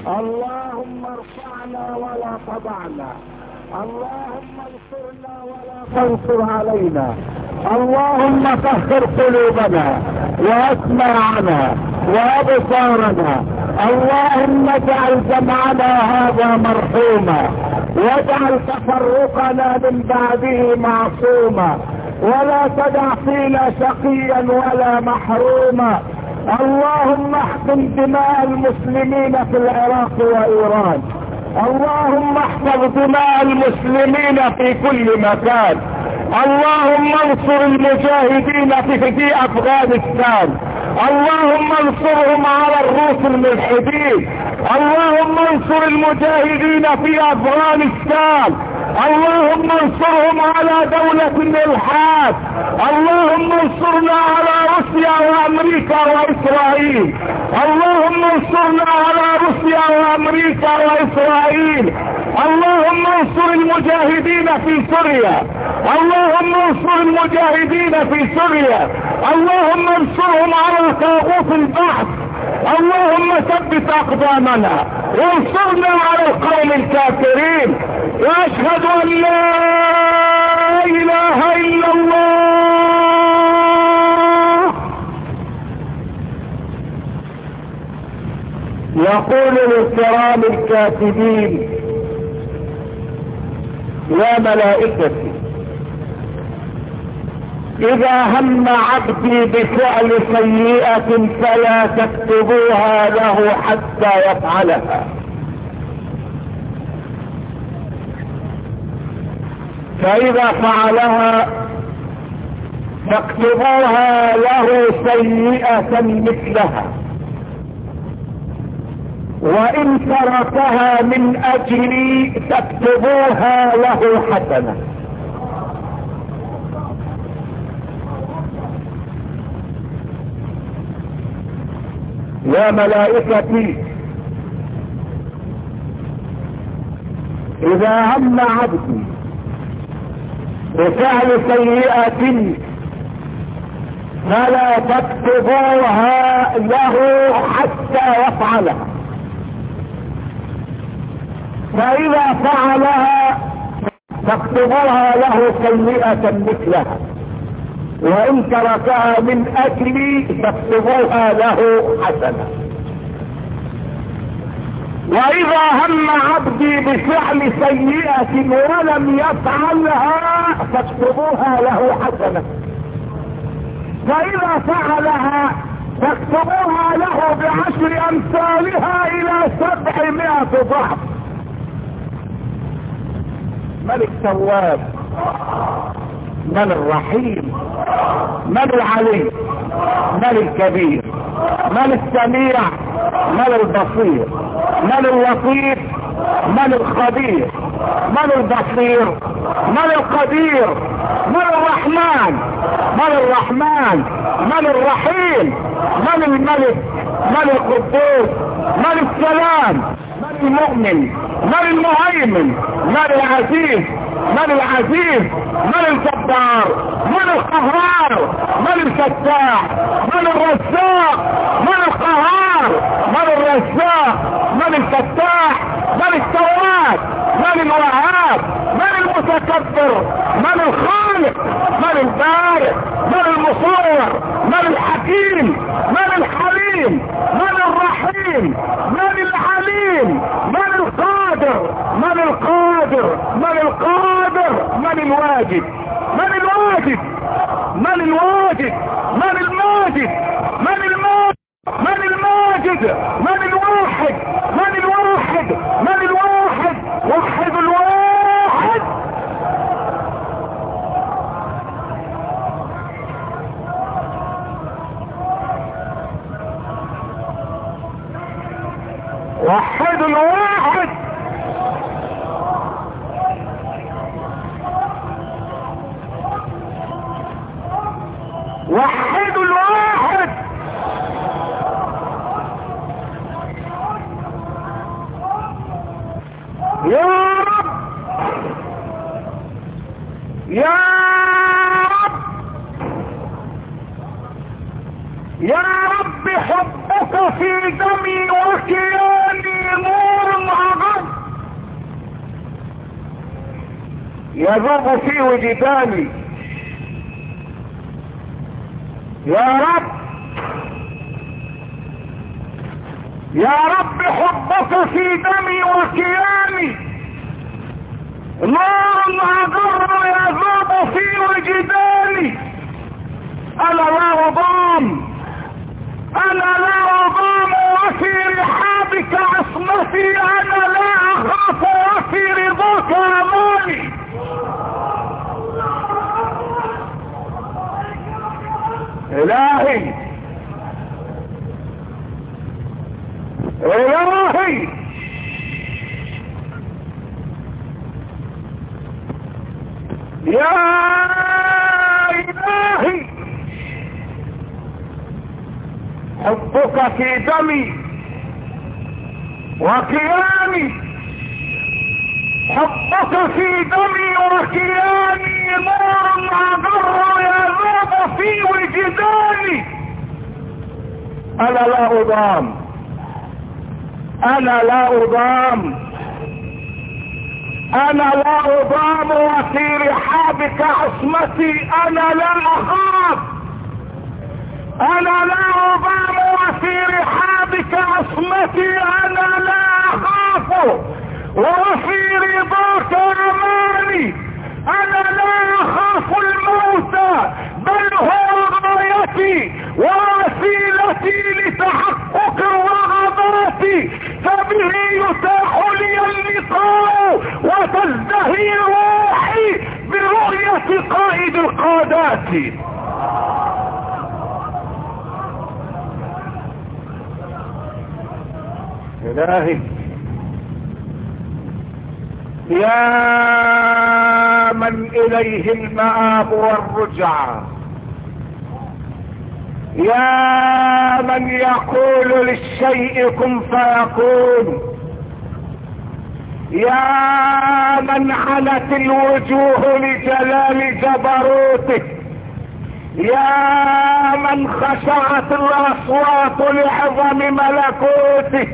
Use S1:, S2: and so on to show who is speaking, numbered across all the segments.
S1: اللهم ارفعنا ولا تضعنا، اللهم انصرنا ولا تنصر علينا، اللهم طهر قلوبنا واسماعنا وابصارنا، اللهم اجعل جمعنا هذا مرحوما واجعل تفرقنا من بعده معصوما، ولا تدع فينا شقيا ولا محروما. اللهم احقن دماء المسلمين في العراق وايران، اللهم احفظ دماء المسلمين في كل مكان، اللهم انصر المجاهدين في افغانستان، اللهم انصرهم على الروس الملحدين، اللهم انصر المجاهدين في افغانستان، اللهم انصرهم على دولة الالحاد، اللهم انصرنا على روسيا وامريكا واسرائيل، اللهم انصرنا على روسيا وامريكا واسرائيل، اللهم انصر المجاهدين في سوريا، اللهم انصر المجاهدين في سوريا، اللهم انصرهم على طاغوت البحث، اللهم ثبت اقدامنا وانصرنا على القوم الكافرين. واشهد ان لا اله الا الله. يقول الكرام الكاتبين: يا ملائكتي اذا هم عبدي بفعل سيئة فلا تكتبوها له حتى يفعلها، فاذا فعلها فاكتبوها له سيئة مثلها، وان تركها من اجلي تكتبوها له حسنة. يا ملائكتي اذا هم عبدي بفعل سيئة فلا تكتبوها له حتى يفعلها، فاذا فعلها فاكتبوها له سيئة مثلها، وان تركها من اجلي تكتبوها له حسنة. واذا هم عبدي بفعل سيئة ولم يفعلها فاكتبوها له حسنة، فاذا فعلها فاكتبوها له ب10 امثالها الى 700 ضعف. ملك تواب، من الرحيم، من العلي، من الكبير، من السميع، من البصير، من اللطيف، من الخبير، من البصير، من القدير، من الرحمن، من الرحمن، من الرحيم، من الملك، من القدوس، من السلام، من المؤمن، من المهيمن، من العزيز، من العزيز، من الجبار، من القهار، من الفتاح، من الرزاق، من القهار، من الرزاق، من الفتاح، من التواب، من الوهاب، من المتكبر، من الخالق، من البارئ، من المصور، من الحكيم، من الحليم، من الرحيم، من العليم، من القادر، من القادر، من القادر، من الواجد، من الواجد، من الواجد، من الماجد، من الماجد، من الماجد، من الواحد، من الواحد، من الواحد، وحد الواحد. وحد الواحد. وحد الواحد. يا رب، يا رب، يا رب، حبك في دمي وكياني يذوب في وجداني. يا رب، يا رب حبك في دمي وكياني نار أجر يذوب في وجداني. أنا لا أضام، أنا لا أضام وفي رحابك عصمتي، أنا لا أخاف وفي رضاك أماني. إلهي إلهي يا إلهي، حبك في دمي وكياني، حبك في دمي وكياني نور أجر يذوب في وجداني. أنا لا أضام، أنا لا أضام، أنا لا أضام وفي رحابك عصمتي، أنا لا أخاف، أنا لا أضام وفي رحابك عصمتي، أنا لا أخاف وفي رضاك أماني. أنا لا أخاف الموت بل هو غايتي ووسيلتي لتحقق رغباتي، فبه يتاح لي اللقاء وتزدهي روحي برؤية قائد القادات. إلهي يا من إليه المآب والرجعة، يا من يقول للشيء كن فيكون، يا من عنت الوجوه لجلال جبروته، يا من خشعت الأصوات لعظم ملكوته،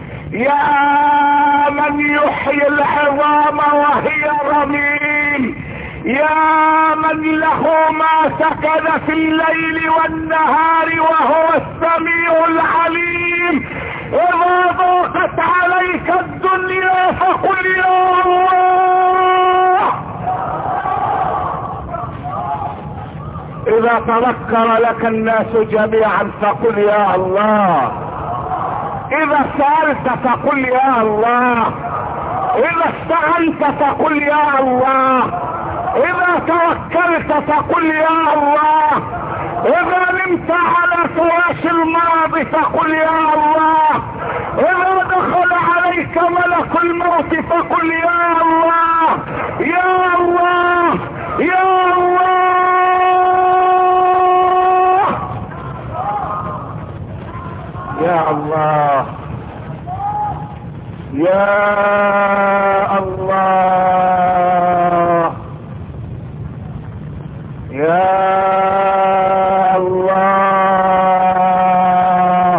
S1: يا من يحيي العظام وهي رميم، يا من له ما سكن في الليل والنهار وهو السميع العليم. إذا ضاقت عليك الدنيا فقل يا الله، إذا تذكر لك الناس جميعا فقل يا الله، إذا سألت فقل يا الله، إذا استعنت فقل يا الله، إذا توكلت فقل يا الله، إذا نمت على فراش المرض فقل يا الله، إذا دخل عليك ملك الموت فقل يا الله، يا الله، يا الله، يا الله، يا الله، يا الله.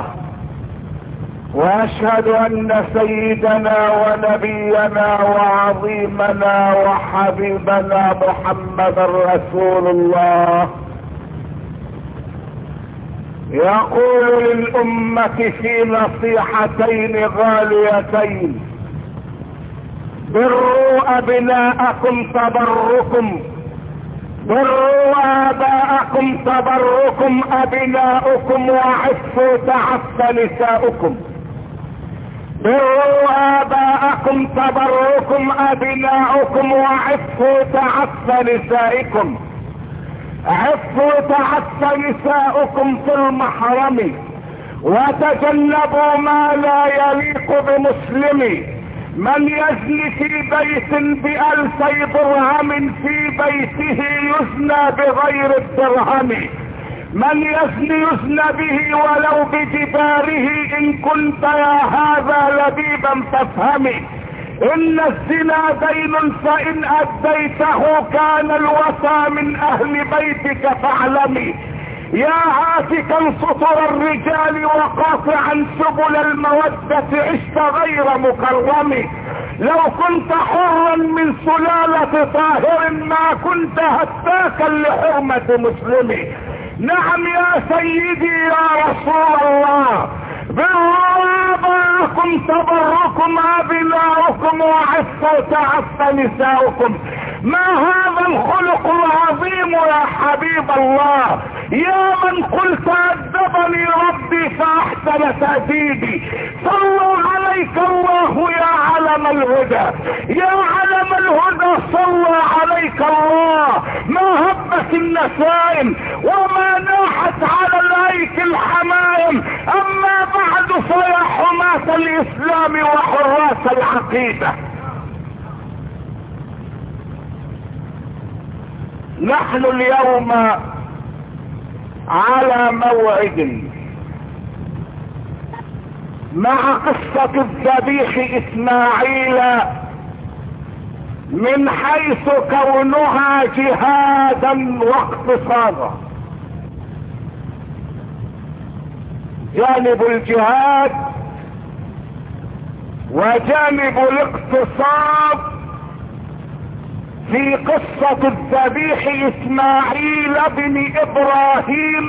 S1: واشهد ان سيدنا ونبينا وعظيمنا وحبيبنا محمد رسول الله يقول للأمة في نصيحتين غاليتين: بروا أبناءكم تبركم، بروا آباءكم تبركم أبناؤكم، وعفوا تعف نساؤكم. بروا آباءكم تبركم أبناؤكم، وعفوا تعف نسائكم. عفوا تعف نساؤكم في المحرم، وتجنبوا ما لا يليق بمسلم. من يزني في بيت ب2000 درهم في بيته يزنى بغير الدرهم. من يزني به ولو بجداره. إن كنت يا هذا لبيبا فافهمي إن الزنا دين، فإن أديته كان الوفى من أهل بيتك فاعلمي. يا هاتكا سطر الرجال وقاطعا سبل المودة عشت غير مكرم. لو كنت حرا من سلالة طاهر ما كنت هتاكا لحرمة مسلم. نعم يا سيدي يا رسول الله، بالرابعكم تبركم ابناؤكم وعفوا تعف نساؤكم. ما هذا الخلق العظيم يا حبيب الله؟ يا من قلت أدبني ربي فأحسن تأديبي. صلوا عليك الله يا علم الهدى، يا علم الهدى صلى عليك الله. ما هبت النسائم وما ناحت على الايك الحمائم. اما بعد فيا حماة الاسلام وحراس العقيدة، نحن اليوم على موعد مع قصة الذبيح اسماعيل من حيث كونها جهادا واقتصادا. جانب الجهاد وجانب الاقتصاد في قصة الذبيح اسماعيل بن ابراهيم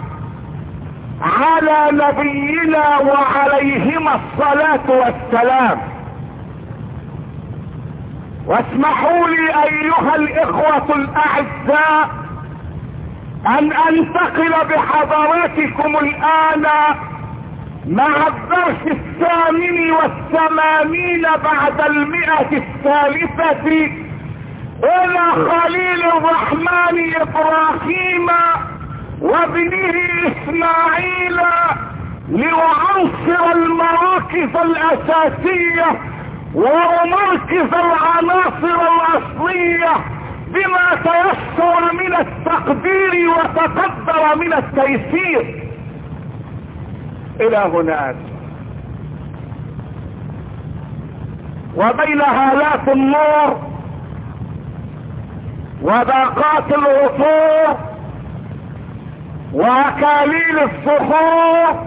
S1: على نبينا وعليهما الصلاة والسلام. واسمحوا لي ايها الاخوة الاعزاء ان انتقل بحضراتكم الان مع الدرس 88 بعد 100 الى خليل الرحمن ابراهيم وابنه اسماعيل ليعنصر المراكز الاساسية ومركز العناصر الاصلية بما تيسر من التقدير وتقدر من التيسير. الى هناك وبين هالات النور وباقات العطور واكاليل الصخور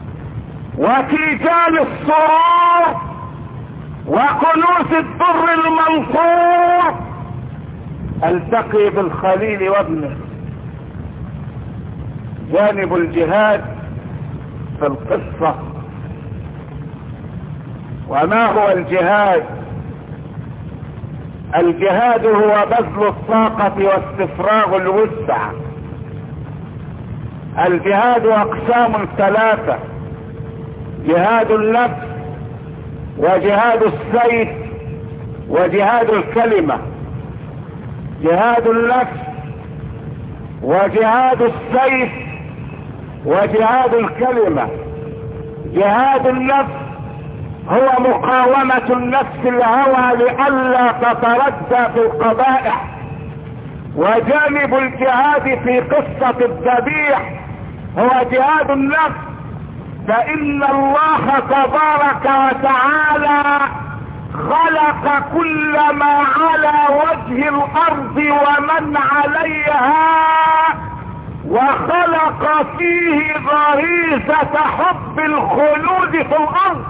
S1: وتيجان السرور وكنوز الدر المنصور التقي بالخليل وابنه. جانب الجهاد في القصة. وما هو الجهاد؟ الجهاد هو بذل الطاقة واستفراغ الوسع. الجهاد اقسام 3: جهاد النفس وجهاد السيف وجهاد الكلمة. جهاد النفس وجهاد السيف وجهاد الكلمة. جهاد النفس هو مقاومة النفس الهوى لئلا تتردى في القبائح. وجانب الجهاد في قصة الذبيح هو جهاد النفس، فإن الله تبارك وتعالى خلق كل ما على وجه الأرض ومن عليها، وخلق فيه غريزة حب الخلود في الأرض.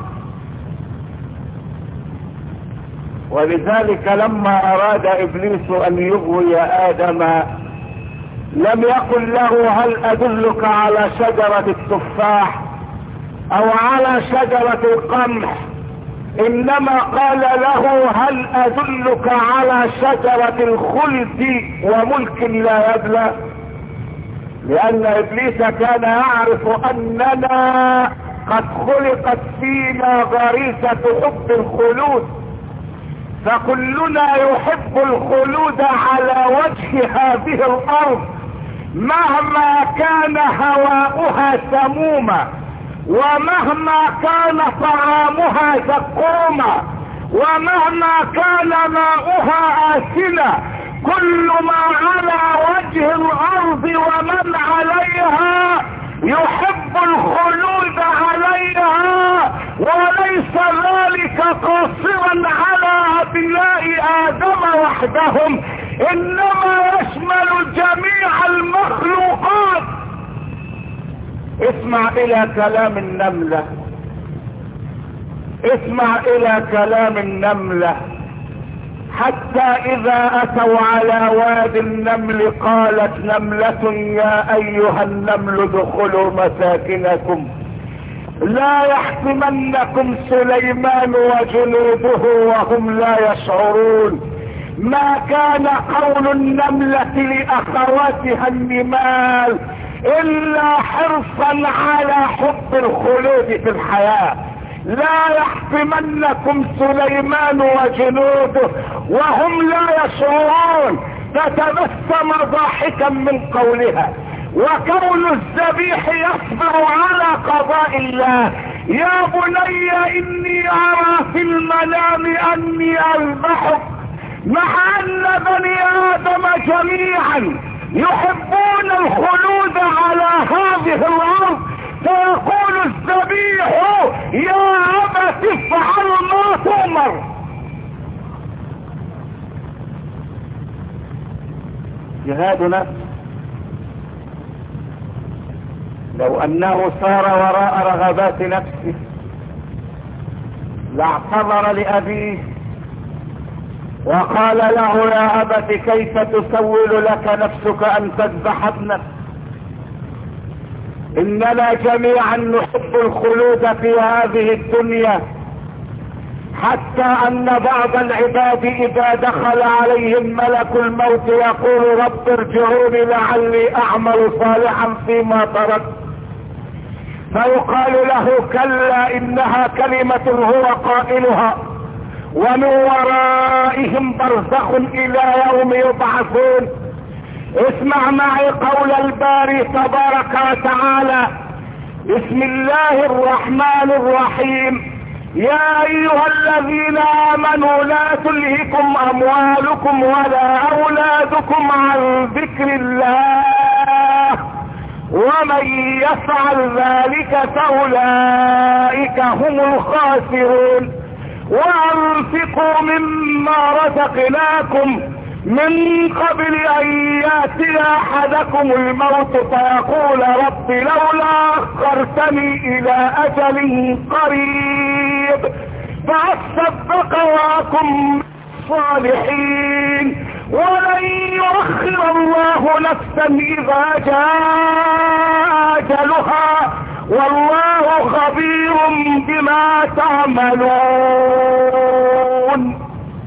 S1: ولذلك لما أراد إبليس أن يغوي آدم لم يقل له هل أدلك على شجرة التفاح أو على شجرة القمح، إنما قال له هل أدلك على شجرة الخلد وملك لا يبلى. لأن إبليس كان يعرف أننا قد خلقت فينا غريزة حب الخلود، فكلنا يحب الخلود على وجه هذه الأرض مهما كان هواؤها سموما، ومهما كان طعامها زقوما، ومهما كان ماؤها آسنا. كل ما على وجه الأرض ومن عليها يحب الخلود عليها، وليس ذلك قاصرا على أبناء آدم وحدهم، إنما يشمل جميع المخلوقات. اسمع إلى كلام النملة اسمع الى كلام النملة. حتى اذا اتوا على واد النمل قالت نملة يا ايها النمل ادخلوا مساكنكم لا يحطمنكم سليمان وجنوده وهم لا يشعرون. ما كان قول النملة لأخواتها النمال إلا حرصا على حب الخلود في الحياة. لا يحطمنكم سليمان وجنوده وهم لا يشعرون. فتبسم ضاحكا من قولها. وكون الذبيح يصبر على قضاء الله. يا بني إني أرى في المنام أني أذبحك. مع أن بني آدم جميعا يحبون الخلود على هذه الأرض، فيقول الذبيح يا أبت افعل ما تؤمر. جهاد نفس. لو أنه سار وراء رغبات نفسه لاعتذر لأبيه وقال له يا أبت كيف تسول لك نفسك أن تذبح ابنك؟ إننا جميعا نحب الخلود في هذه الدنيا، حتى أن بعض العباد إذا دخل عليهم ملك الموت يقول رب ارجعوني لعلي أعمل صالحا فيما تركت، فيقال له كلا إنها كلمة هو قائلها ومن ورائهم برزخ إلى يوم يبعثون. اسمع معي قول الباري تبارك وتعالى. بسم الله الرحمن الرحيم. يا أيها الذين آمنوا لا تلهكم أموالكم ولا أولادكم عن ذكر الله ومن يفعل ذلك فأولئك هم الخاسرون. وأنفقوا مما رزقناكم من قبل أن يأتي أحدكم الموت فيقول رب لولا أخرتني إلى أجل قريب فأصدق وأكن الصالحين ولن يؤخر الله نفسا إذا جاء أجلها والله خبير بما تعملون.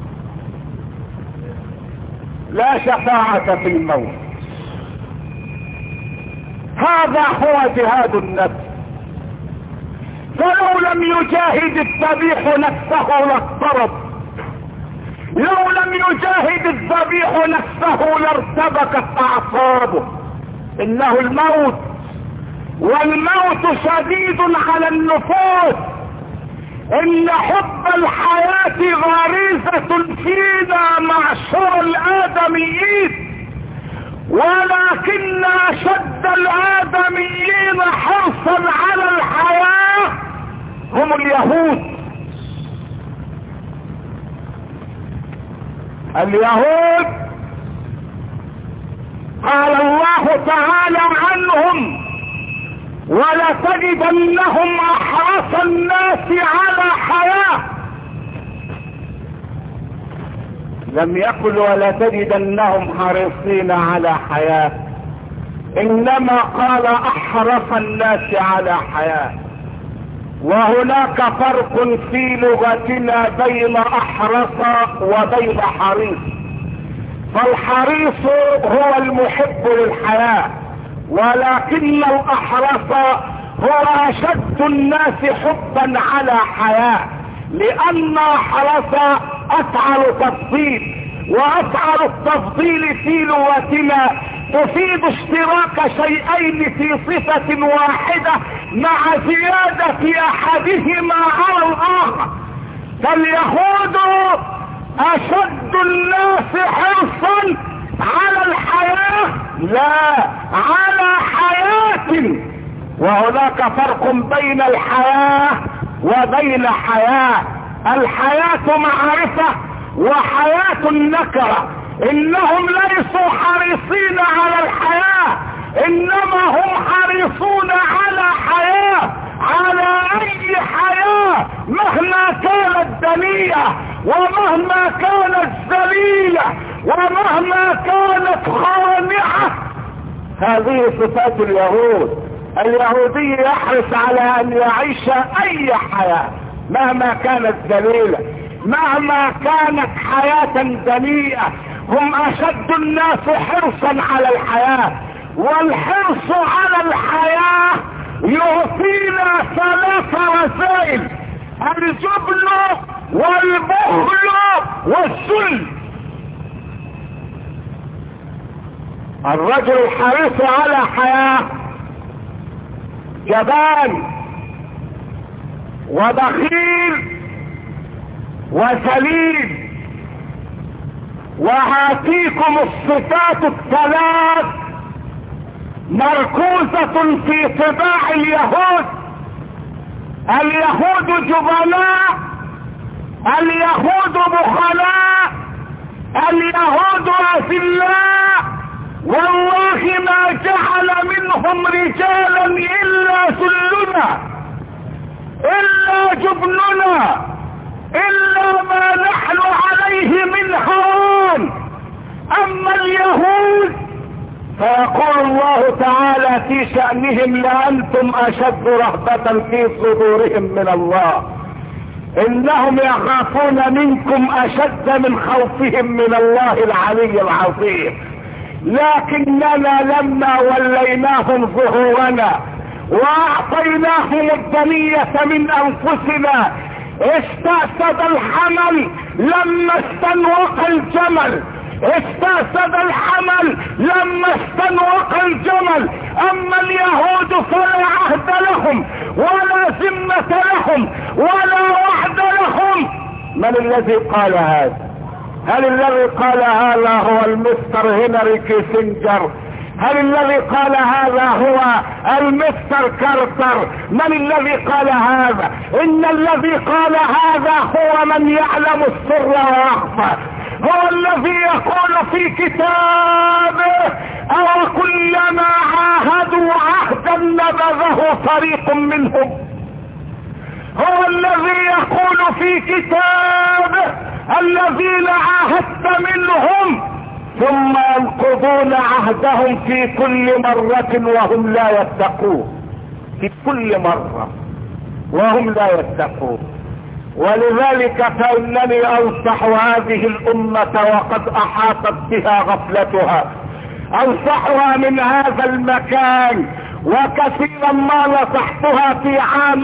S1: لا شفاعة في الموت. هذا هو جهاد النفس. فلو لم يجاهد الذبيح نفسه لاضطرب، لو لم يجاهد الذبيح نفسه لارتبكت أعصابه. إنه الموت، والموت شديد على النفوس. إن حب الحياة غريزة فينا معشر الآدميين، ولكن أشد الآدميين حرصا على الحياة هم اليهود. اليهود قال الله تعالى عنهم ولتجدنهم احرص الناس على حياة. لم يقل ولتجدنهم حريصين على حياة، انما قال احرص الناس على حياة. وهناك فرق في لغتنا بين احرص وبين حريص. فالحريص هو المحب للحياة، ولكن الاحرص هو اشد الناس حبا على حياة، لان احرص افعل تفضيل، وافعل التفضيل في لغتنا تفيد اشتراك شيئين في صفة واحدة مع زيادة احدهما على الاخر. فاليهود اشد الناس حرصا على الحياة، لا على حياة. وهناك فرق بين الحياة وبين حياة. الحياة معرفة وحياة النكرة. انهم ليسوا حريصين على الحياة، انما هم حريصون على حياة، على اي حياة مهما ومهما كانت ذليلة ومهما كانت خانعة. هذه صفات اليهود. اليهودي يحرص على ان يعيش اي حياة مهما كانت ذليلة، مهما كانت حياة دنيئة. هم اشد الناس حرصا على الحياة، والحرص على الحياة يعطينا 3 رسائل: الجبن والبخل والذل. الرجل الحريص على حياة جبان وبخيل وذليل. وهاتيكم الصفات الثلاث مركوزة في طباع اليهود. اليهود جبناء، اليهود بخلاء، اليهود أذلاء. والله ما جعل منهم رجالا إلا ذلنا، إلا جبننا، إلا ما نحن عليه من هوان. أما اليهود فيقول الله تعالى في شأنهم: لأنتم أشد رهبة في صدورهم من الله، إنهم يخافون منكم أشد من خوفهم من الله العلي العظيم. لكننا لما وليناهم ظهورنا واعطيناهم الدنية من انفسنا استأسد الحمل لما استنوق الجمل، استأسد الحمل لما استنوق الجمل. اما اليهود فلا عهد لهم ولا ذمة لهم ولا وعد لهم. من الذي قال هذا؟ هل الذي قال هذا هو المستر هنري كيسنجر؟ هل الذي قال هذا هو المستر كارتر؟ من الذي قال هذا؟ ان الذي قال هذا هو من يعلم السر واخفى، هو الذي يقول في كتابه: او كلما عاهدوا عهدا نبذه فريق منهم. هو الذي يقول في كتابه: الذين عاهدت منهم ثم ينقضون عهدهم في كل مرة وهم لا يتقون، في كل مرة وهم لا يتقون. ولذلك فإنني أنصح هذه الأمة وقد أحاطت بها غفلتها، أنصحها من هذا المكان. وكثيرا ما نصحتها في عام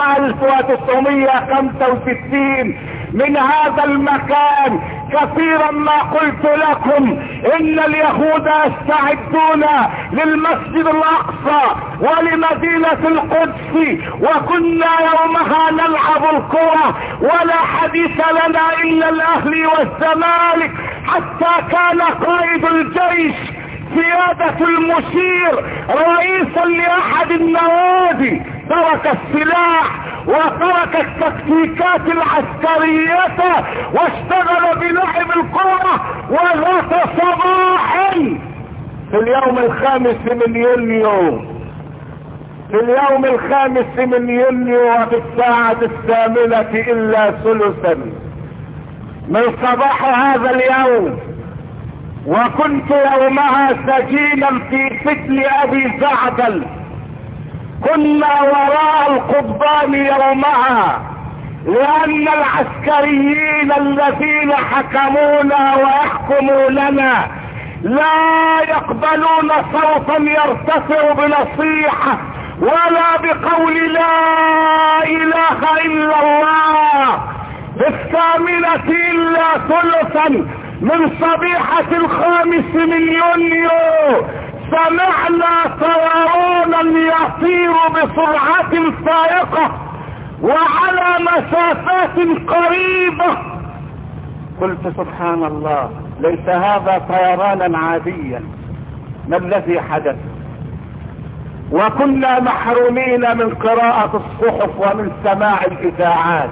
S1: 1965 من هذا المكان، كثيرا ما قلت لكم ان اليهود يستعدون للمسجد الاقصى ولمدينة القدس، وكنا يومها نلعب الكرة ولا حديث لنا الا الاهلي والزمالك، حتى كان قائد الجيش سيادة المشير رئيسا لاحد النوادي ترك السلاح وترك التكتيكات العسكرية واشتغل بلعب الكرة. وذات صباح في اليوم 5 من يونيو، في اليوم 5 من يونيو وفي الساعة 8 إلا ثلثا من صباح هذا اليوم، وكنت يومها سجينا في سجن ابي زعبل. كنا وراء القضبان يومها، لان العسكريين الذين حكمونا ويحكموننا لا يقبلون صوتا يرتفع بنصيحة ولا بقول لا اله الا الله. في 8 الا ثلثا من صبيحة 5 من يونيو سمعنا طيرانا يطير بسرعة فائقة وعلى مسافات قريبة. قلت سبحان الله، ليس هذا طيرانا عاديا، ما الذي حدث؟ وكنا محرومين من قراءة الصحف ومن سماع الإذاعات.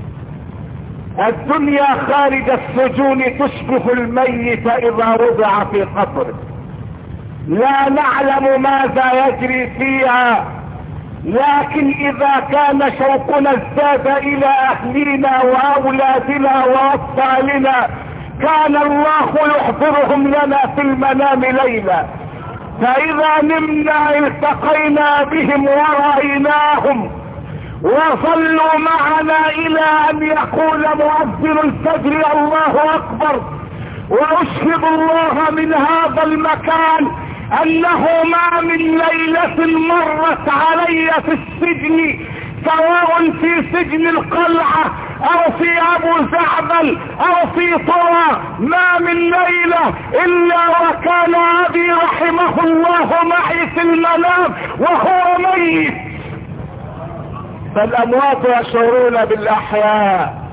S1: الدنيا خارج السجون تشبه الميت اذا وضع في قبره، لا نعلم ماذا يجري فيها لكن اذا كان شوقنا ازداد الى اهلنا واولادنا واطفالنا كان الله يحضرهم لنا في المنام ليلا، فاذا نمنا التقينا بهم ورأيناهم وصلوا معنا الى ان يقول مؤذن الفجر الله اكبر. واشهد الله من هذا المكان انه ما من ليلة مرت علي في السجن، سواء في سجن القلعة او في ابو زعبل او في طوى، ما من ليلة الا وكان ابي رحمه الله معي في المنام وهو ميت. فالاموات يشعرون بالاحياء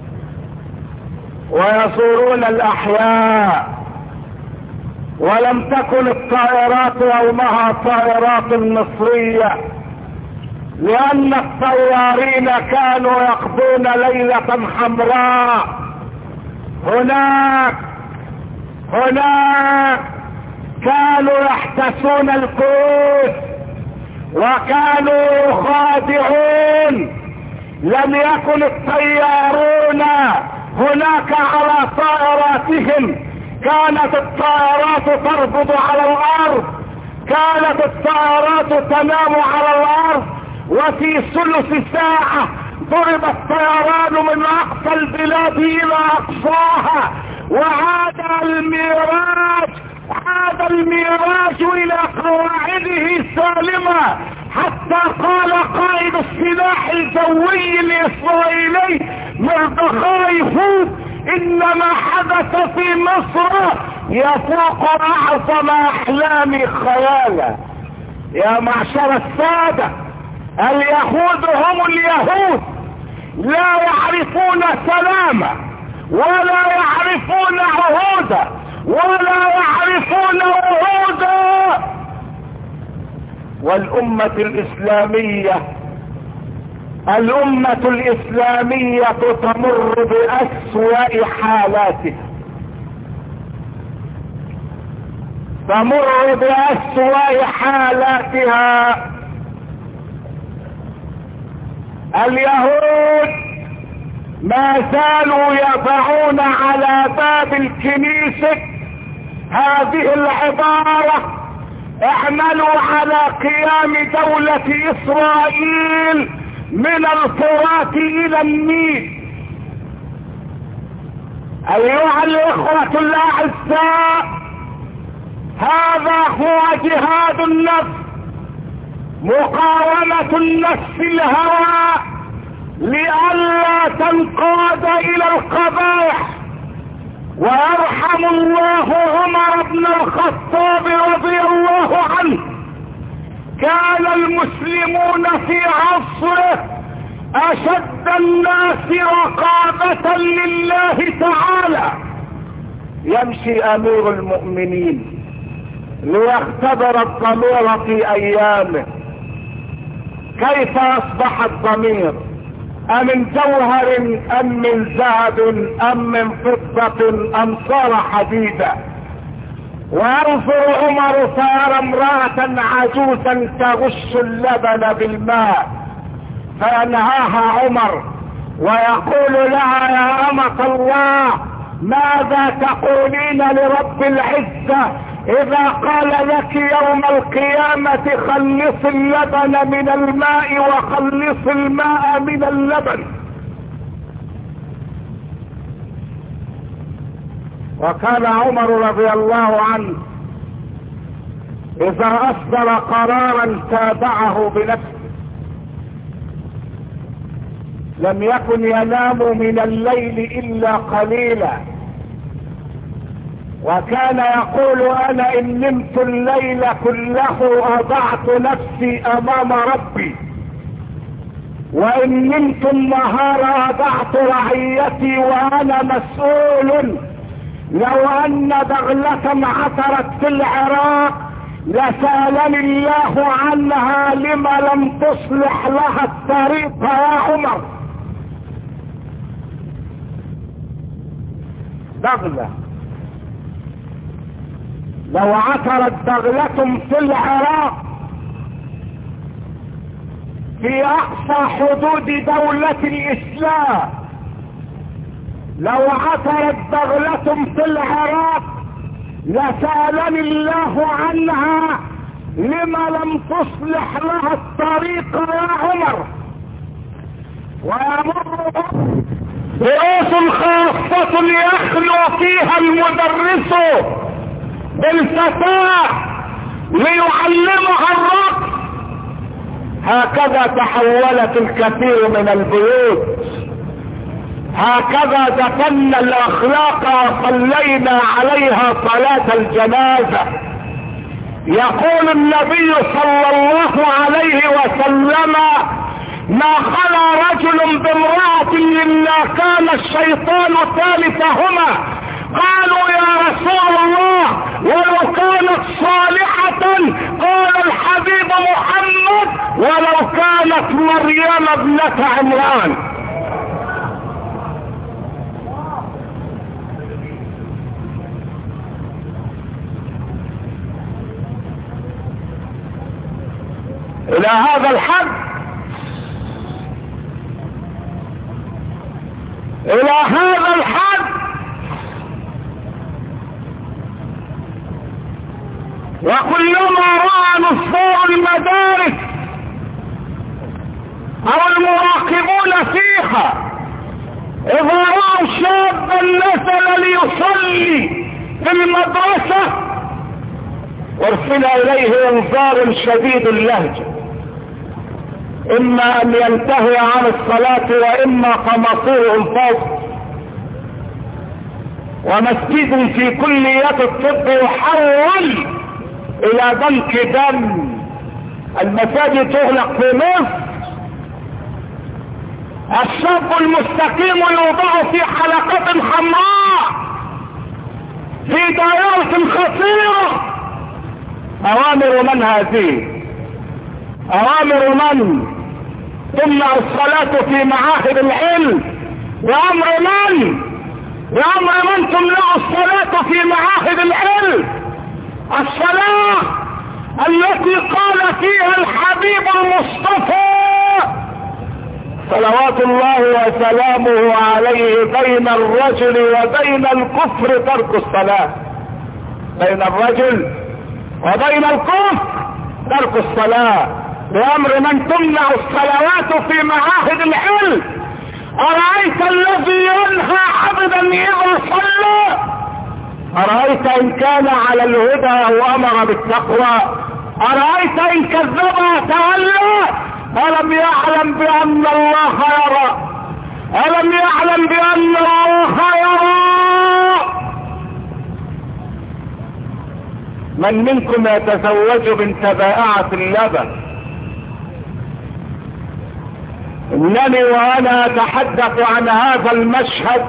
S1: ويزورون الاحياء، ولم تكن الطائرات يومها طائرات مصرية، لان الطيارين كانوا يقضون ليلة حمراء. هناك كانوا يحتسون الكوس وكانوا يخادعون. لم يكن الطيارون هناك على طائراتهم، كانت الطائرات تربض على الارض، كانت الطائرات تنام على الارض، وفي ثلث ساعة ضرب الطيران من اقصى البلاد الى اقصاها، وعاد الميراج الى قواعده سالمة، حتى قال قائد السلاح الجوي الاسرائيلي مردخاي فوق ان ما حدث في مصر يفوق اعظم احلامي خيالا. يا معشر السادة، اليهود هم اليهود، لا يعرفون سلامة ولا يعرفون عهودا ولا يعرفون وعودا. والأمة الإسلامية تمر بأسوأ حالاتها، تمر بأسوأ حالاتها. اليهود ما زالوا يضعون على باب الكنيسة هذه العبارة: اعملوا على قيام دولة إسرائيل من الفرات إلى النيل. أيها الإخوة الأعزاء، هذا هو جهاد النفس، مقاومة النفس الهوى لئلا تنقاد إلى القبائح. ويرحم الله عمر بن الخطاب رضي الله عنه، كان المسلمون في عصره اشد الناس رقابة لله تعالى. يمشي امير المؤمنين ليختبر الضمير في ايامه، كيف اصبح الضمير؟ امن جوهر ام من ذهب ام من فضة ام صار حديدا؟ وينظر عمر فيرى امرأة عجوزا تغش اللبن بالماء، فينهاها عمر ويقول لها: يا أمة الله، ماذا تقولين لرب العزة إذا قال لك يوم القيامة خلص اللبن من الماء وخلص الماء من اللبن؟ وكان عمر رضي الله عنه إذا أصدر قرارا تابعه بنفسه، لم يكن ينام من الليل إلا قليلا، وكان يقول: أنا إن نمت الليل كله أضعت نفسي أمام ربي، وإن نمت النهار أضعت رعيتي وأنا مسؤول. لو أن بغلة عثرت في العراق لسألني الله عنها لما لم تصلح لها الطريق يا عمر. بغلة لو عثرت بغلة في العراق في اقصى حدود دولة الاسلام لو عثرت دولة في العراق لسألني الله عنها لما لم تصلح لها الطريق يا عمر. ويمر رؤوس خاصة يخلو فيها المدرس بالفتاة ليعلمها الرقص. هكذا تحولت الكثير من البيوت، هكذا دفنا الاخلاق وصلينا عليها صلاة الجنازة. يقول النبي صلى الله عليه وسلم: ما خلا رجل بامرأة الا كان الشيطان ثالثهما. قالوا يا رسول الله ولو كانت صالحة؟ قال الحبيب محمد: ولو كانت مريم ابنة عمران. الى هذا الحد، الى هذا الحد وكلما رأى نصار المدارس او المراقبون فيها اذا رأوا شابا نزل ليصلي في المدرسة ارسل اليه انذار شديد اللهجة، اما ان ينتهي عن الصلاة واما فمصيره الفوز. ومسجد في كلية الطب يحول الى بنك دم. المساجد تغلق في مصر. الشاب المستقيم يوضع في حلقة حمراء في دائرة خطيرة. اوامر من هذه؟ اوامر من تمنع الصلاة في معاهد العلم؟ بأمر من؟ بأمر من تمنع الصلاة في معاهد العلم؟ الصلاة التي قال فيها الحبيب المصطفى صلوات الله وسلامه عليه: بين الرجل وبين الكفر ترك الصلاة. بين الرجل وبين الكفر ترك الصلاة. بأمر من تمنع الصلوات في معاهد العلم. أرأيت الذي ينهى عبدا إذا صلى؟ أرأيت إن كان على الهدى وأمر بالتقوى؟ أرأيت إن كذب وتولى؟ ألم يعلم بأن الله يرى؟ ألم يعلم بأن الله يرى؟ من منكم يتزوج بنت بائعة اللبن؟ انني وانا اتحدث عن هذا المشهد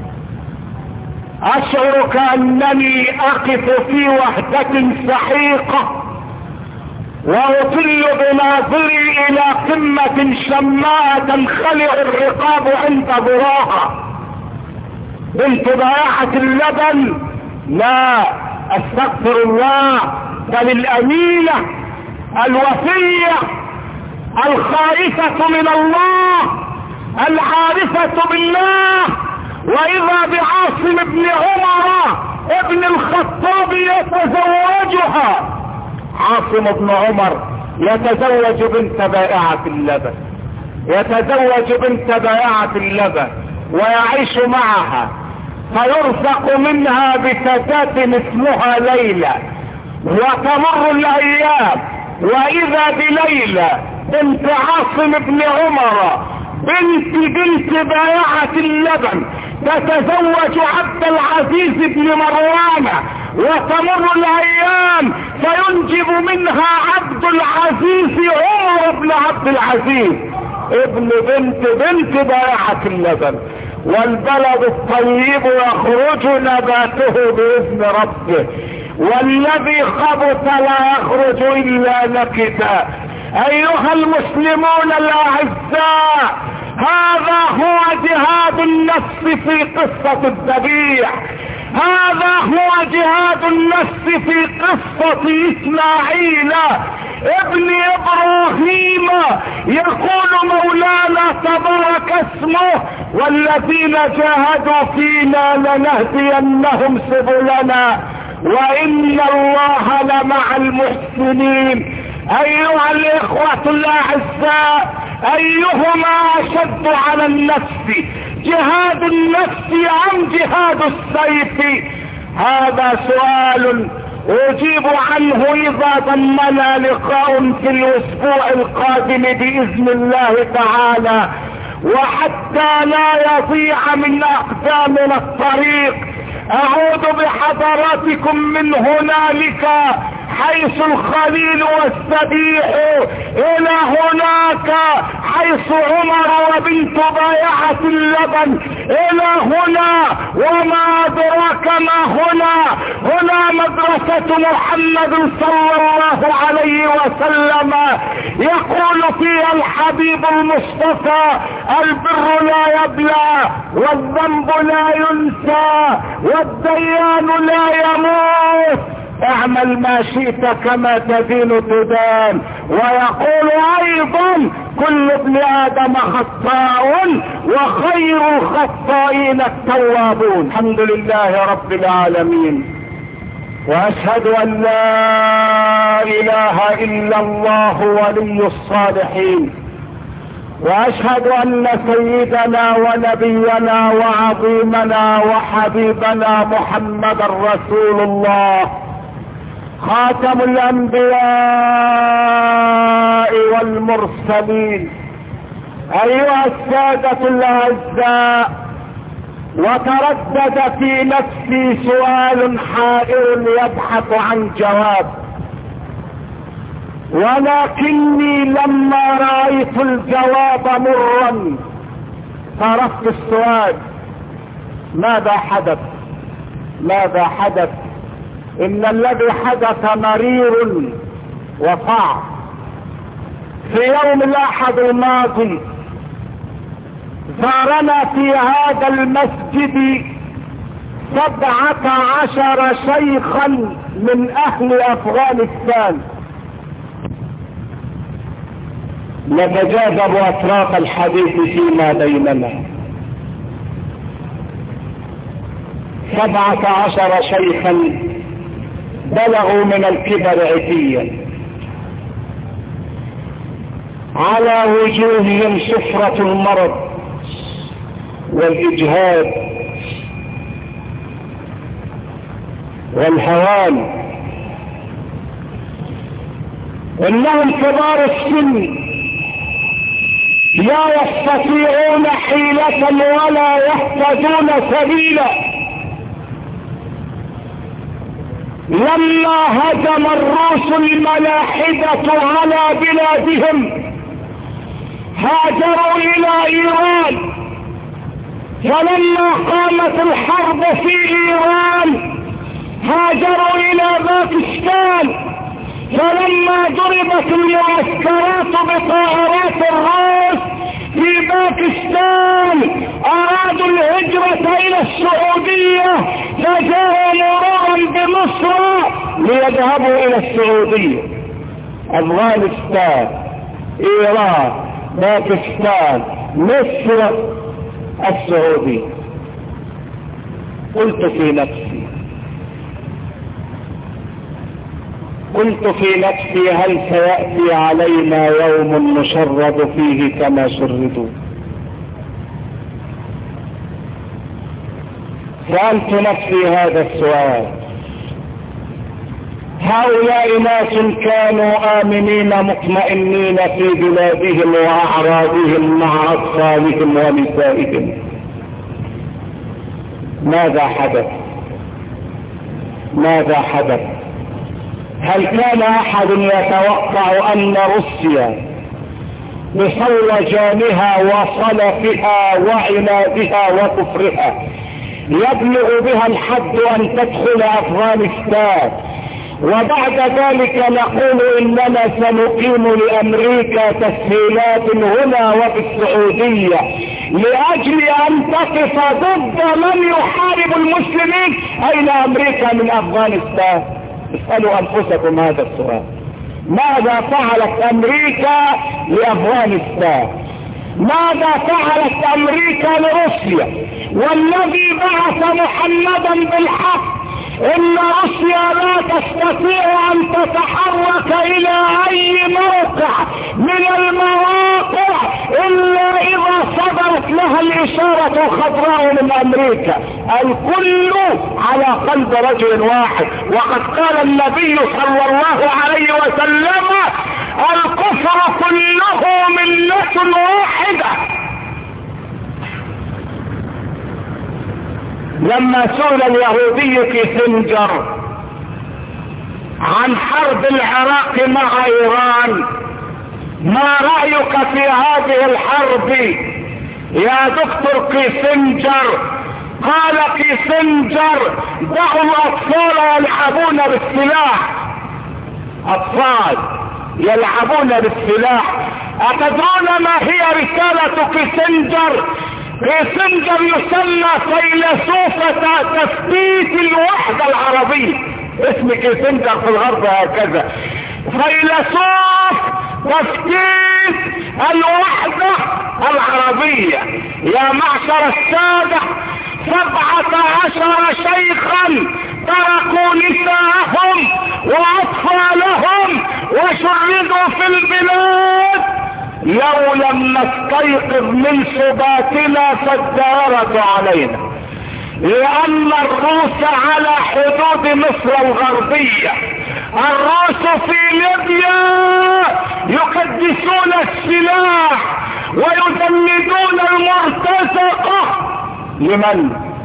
S1: اشعر كأنني اقف في وحدة سحيقة واطل بناظري الى قمة شماء تنخلع الرقاب عند ذراها. بنت بائعة اللبن؟ لا، استغفر الله، بل الامينة الوفية الخائفة من الله العارفة بالله. واذا بعاصم بن عمر ابن الخطاب يتزوجها. عاصم بن عمر يتزوج بنت بائعة اللبن، يتزوج بنت بائعة اللبن ويعيش معها، فيرزق منها بفتاة اسمها ليلى. وتمر الايام واذا بليلى بنت عاصم بن عمر بنت بائعة اللبن تتزوج عبد العزيز بن مروان. وتمر الايام فينجب منها عبد العزيز عمر بن عبد العزيز ابن بنت بائعة اللبن. والبلد الطيب يخرج نباته باذن ربه، والذي خبث لا يخرج الا نكدا. ايها المسلمون الاعزاء، هذا هو جهاد النفس في قصة الذبيح. هذا هو جهاد النفس في قصة اسماعيل ابن ابراهيم يقول مولانا تبارك اسمه والذين جاهدوا فينا لنهدينهم سبلنا وان الله لمع المحسنين. ايها الاخوة الاعزاء، ايهما اشد على النفس، جهاد النفس ام جهاد السيف؟ هذا سؤال اجيب عنه اذا ضمنا لقاء في الاسبوع القادم باذن الله تعالى. وحتى لا يضيع من اقدامنا الطريق اعود بحضراتكم من هنالك حيث الخليل والسبيح الى هناك حيث عمر وبنت ضيعة اللبن الى هنا وما ادراك ما هنا. هنا مدرسة محمد صلى الله عليه وسلم يقول فيها الحبيب المصطفى البر لا يبلى والذنب لا ينسى والديان لا يموت. اعمل ما شئت كما تدين تدان. ويقول ايضا كل ابن ادم خطاء وخير الخطائين التوابون. الحمد لله رب العالمين، واشهد ان لا اله الا الله ولي الصالحين، واشهد ان سيدنا ونبينا وعظيمنا وحبيبنا محمد رسول الله خاتم الانبياء والمرسلين. ايها السادة الاعزاء، وتردد في نفسي سؤال حائر يبحث عن جواب، ولكني لما رأيت الجواب مرا طرحت السؤال: ماذا حدث؟ ماذا حدث؟ ان الذي حدث مرير وصعب. في يوم الاحد الماضي زارنا في هذا المسجد 17 شيخا من اهل افغانستان. نتجاذب اطراف الحديث فيما بيننا. 17 شيخا بلغوا من الكبر عتيا، على وجوههم سفرة المرض والاجهاد والهوان. انهم كبار السن لا يستطيعون حيلة ولا يهتدون سبيلا. لما هجم الروس الملاحدة على بلادهم هاجروا الى ايران، فلما قامت الحرب في ايران هاجروا الى باكستان، فلما ضربت المعسكرات بطائرات الروس في باكستان ارادوا الهجرة الى السعودية، فجاءوا مرورا بمصر ليذهبوا الى السعودية. افغانستان، ايران، باكستان، مصر، السعودية. قلت في نفسي هل سيأتي علينا يوم نشرد فيه كما شردوا؟ سألت نفسي هذا السؤال. هؤلاء ناس كانوا آمنين مطمئنين في بلادهم وأعراضهم مع أطفالهم ونسائهم. ماذا حدث؟ ماذا حدث؟ هل كان احد يتوقع ان روسيا بصولجانها وصلفها وعنادها وكفرها يبلغ بها الحد ان تدخل افغانستان، وبعد ذلك نقول اننا سنقيم لامريكا تسهيلات هنا وفي السعودية لاجل ان تقف ضد من يحارب المسلمين؟ اين امريكا من افغانستان؟ اسألوا انفسكم هذا السؤال. ماذا فعلت امريكا لافغانستان؟ ماذا فعلت امريكا لروسيا؟ والذي بعث محمدا بالحق ان روسيا لا تستطيع ان تتحرك الى اي موقع من المواقع الا اذا صدرت لها الاشارة الخضراء من امريكا. الكل على قلب رجل واحد. وقد قال النبي صلى الله عليه وسلم: الكفر كله ملة واحدة. لما سئل اليهودي كيسنجر عن حرب العراق مع ايران: ما رأيك في هذه الحرب يا دكتور كيسنجر؟ قال كيسنجر: دعوا الاطفال يلعبون بالسلاح. اطفال يلعبون بالسلاح. اتدرون ما هي رسالة كيسنجر؟ كيسنجر يسمى فيلسوف تثبيت الوحدة العربية. اسم كيسنجر في الغرب هكذا: فيلسوف تثبيت الوحدة العربيية. يا معشر السادة، 17 شيخا تركوا نساءهم واطفالهم وشردوا في البلاد. لو لم نستيقظ من سباتنا فالدائرة علينا، لان الروس على حدود مصر الغربية. الروس في ليبيا يقدسون السلاح ويجندون المرتزقة. لمن؟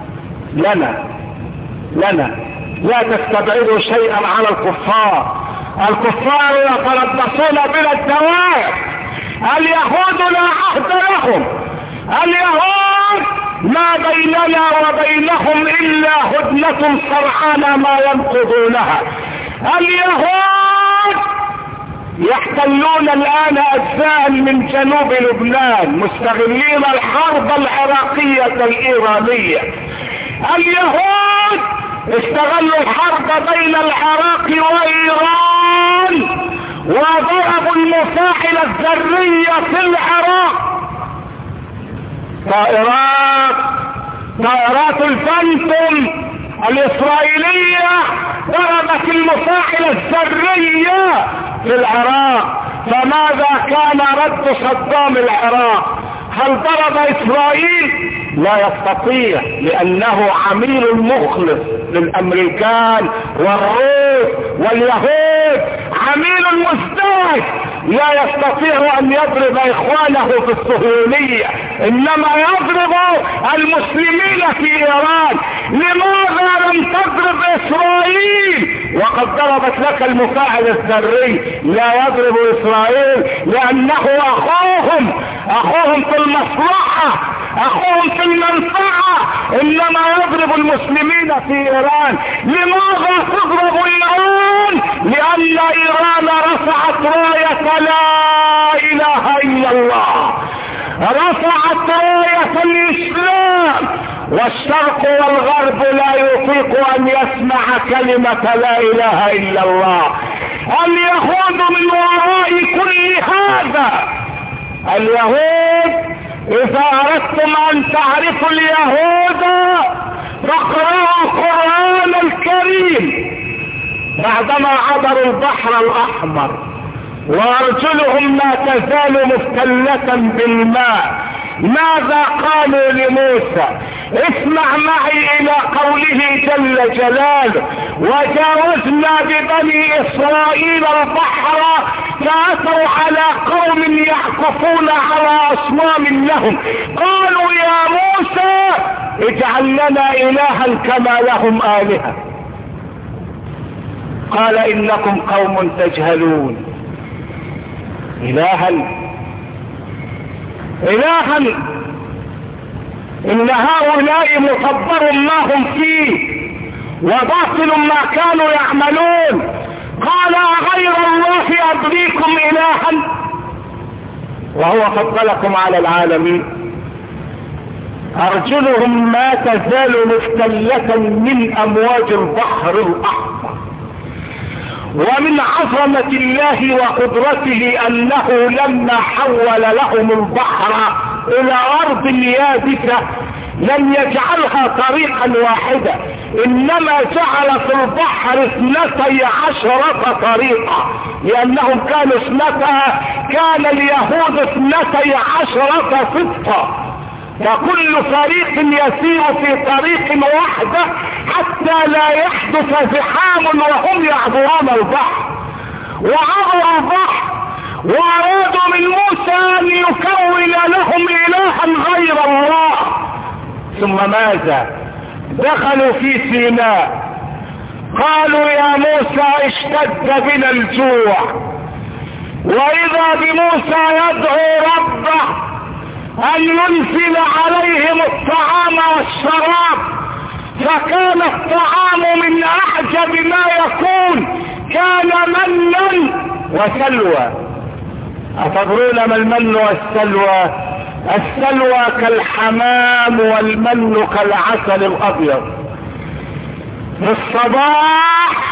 S1: لنا. لا تستبعدوا شيئا على الكفار. الكفار يتربصون بلا الدوائر. اليهود لا عهد لهم. اليهود ما بيننا وبينهم الا هدنة صرعان ما ينقضونها. اليهود يحتلون الان اجزاء من جنوب لبنان مستغلين الحرب العراقية الايرانية. اليهود استغلوا الحرب بين العراق وايران وضربوا المفاعل الذرية في العراق. طائرات الفانتوم الاسرائيلية ضربت المفاعل الذرية في العراق. فماذا كان رد صدام العراق؟ هل ضرب اسرائيل؟ لا يستطيع، لانه عميل مخلص للامريكان والروس واليهود، عميل مزدوج لا يستطيع ان يضرب اخوانه في الصهيونية، انما يضرب المسلمين في ايران. لماذا لم تضرب اسرائيل وقد ضربت لك المفاعل الذري؟ لا يضرب اسرائيل لانه اخوهم في المصلحة، اخوهم في المنفعة، انما يضرب المسلمين في ايران. لماذا تضرب ايران؟ لان ايران رفعت راية لا اله الا الله، رفعت راية الاسلام، والشرق والغرب لا يطيق ان يسمع كلمة لا اله الا الله. اليهود من وراء كل هذا. اليهود اذا اردتم ان تعرفوا اليهود فاقرأوا القرآن الكريم. بعدما عبروا البحر الاحمر وارجلهم ما تزال مفتلة بالماء، ماذا قالوا لموسى؟ اسمع معي الى قوله جل جلاله: وجاوزنا ببني اسرائيل البحر فاتوا على قوم يعكفون على اصنام لهم قالوا يا موسى اجعل لنا الها كما لهم آلهة. قال انكم قوم تجهلون. إلها إن هؤلاء مصبر ما هم فيه وباطل ما كانوا يعملون. قال أغير الله أبغيكم إلها وهو فضلكم على العالمين. أرجلهم ما تزال مفتلة من أمواج البحر الأحمر ومن عظمة الله وقدرته أنه لما حول لهم البحر إلى أرض يابسة لم يجعلها طريقا واحدة، إنما جعل في البحر 12 طريقة، لأنهم كانوا كان اليهود 12 سبطا، فكل فريق يسير في طريق واحدة حتى لا يحدث زحام وهم يعبرون البحر. وعبروا البحر وأرادوا من موسى أن يكون لهم إلها غير الله. ثم ماذا؟ دخلوا في سيناء، قالوا يا موسى اشتد بنا الجوع، وإذا بموسى يدعو ربه أن ينزل عليهم الطعام والشراب، فكان الطعام من أعجب ما يكون، كان منا وسلوى. أتدرون ما المن والسلوى؟ السلوى كالحمام والمن كالعسل الأبيض. في الصباح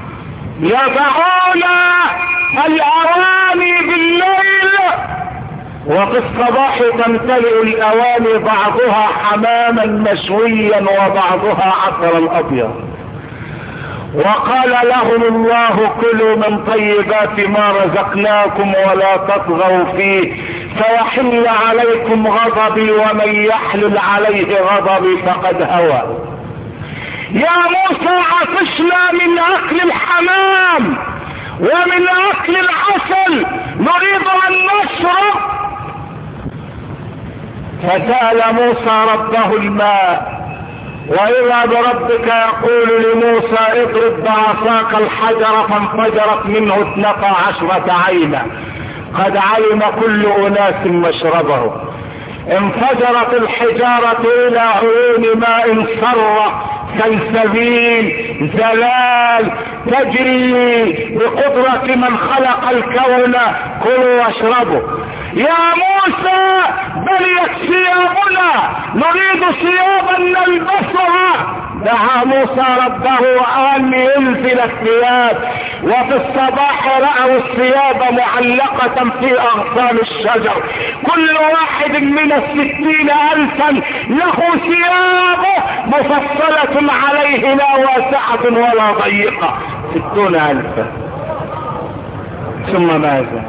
S1: يضعون الأواني بالليل، وفي الصباح تمتلئ الأواني بعضها حماما مشويا وبعضها عسلا أبيض. وقال لهم الله كلوا من طيبات ما رزقناكم ولا تطغوا فيه فيحل عليكم غضبي ومن يحلل عليه غضبي فقد هوى. يا موسى عطشنا من أكل الحمام ومن أكل العسل، نريد أن نشرب. فسأل موسى ربه الماء، وإذا بربك يقول لموسى اضرب بعصاك الحجر فانفجرت منه 12 عينا قد علم كل أناس مشربه. انفجرت الحجارة إلى عيون ماء صرة سلسبيل زلال تجري بقدرة من خلق الكون، كلوا واشربوا. يا موسى بليت ثيابنا نريد ثيابا نلبسها. دعا موسى ربه أن ينزل الثياب، وفي الصباح رأوا الثياب معلقة في أغصان الشجر، كل واحد من 60,000 له ثيابه مفصلة عليه لا واسعة ولا ضيقة، 60,000. ثم ماذا؟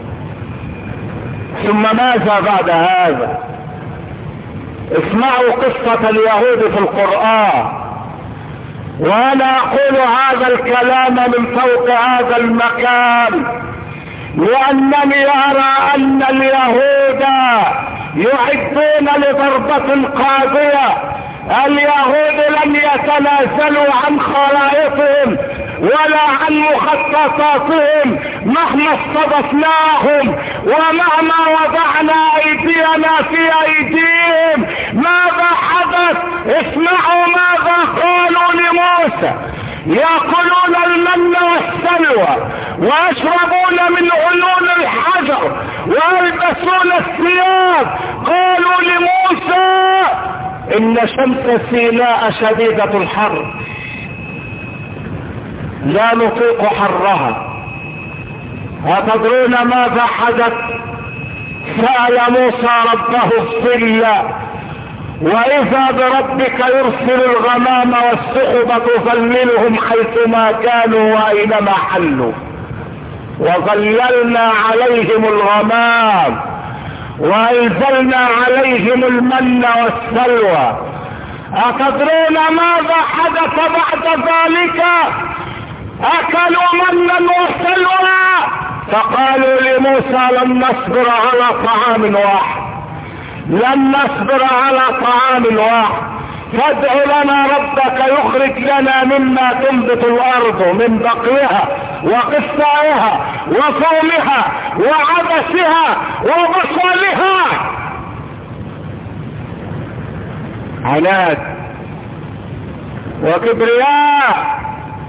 S1: ثم ماذا بعد هذا؟ اسمعوا قصة اليهود في القرآن. وانا اقول هذا الكلام من فوق هذا المكان لانني ارى ان اليهود يعدون لضربة قاضية. اليهود لم يتنازلوا عن خرائطهم ولا عن مخططاتهم مهما استضفناهم ومهما وضعنا ايدينا في ايديهم. ماذا حدث؟ اسمعوا ماذا قالوا لموسى: يأكلون المن والسلوى ويشربون من عيون الحجر ويلبسون الثياب. قالوا لموسى: إن شمس سيناء شديدة الحر لا نطيق حرها. أتدرون ماذا حدث؟ سأل موسى ربه الظل، وإذا بربك يرسل الغمام والسحب تظللهم حيثما كانوا وأينما حلوا، وظللنا عليهم الغمام وأنزلنا عليهم المن والسلوى. أتدرون ماذا حدث بعد ذلك؟ أكلوا منا وسلوى، فقالوا لموسى: لن نصبر على طعام واحد، لن نصبر على طعام واحد، فادع لنا ربك يخرج لنا مما تنبت الأرض من بقلها وقثائها وفومها وعدسها وبصلها. عناد وكبرياء.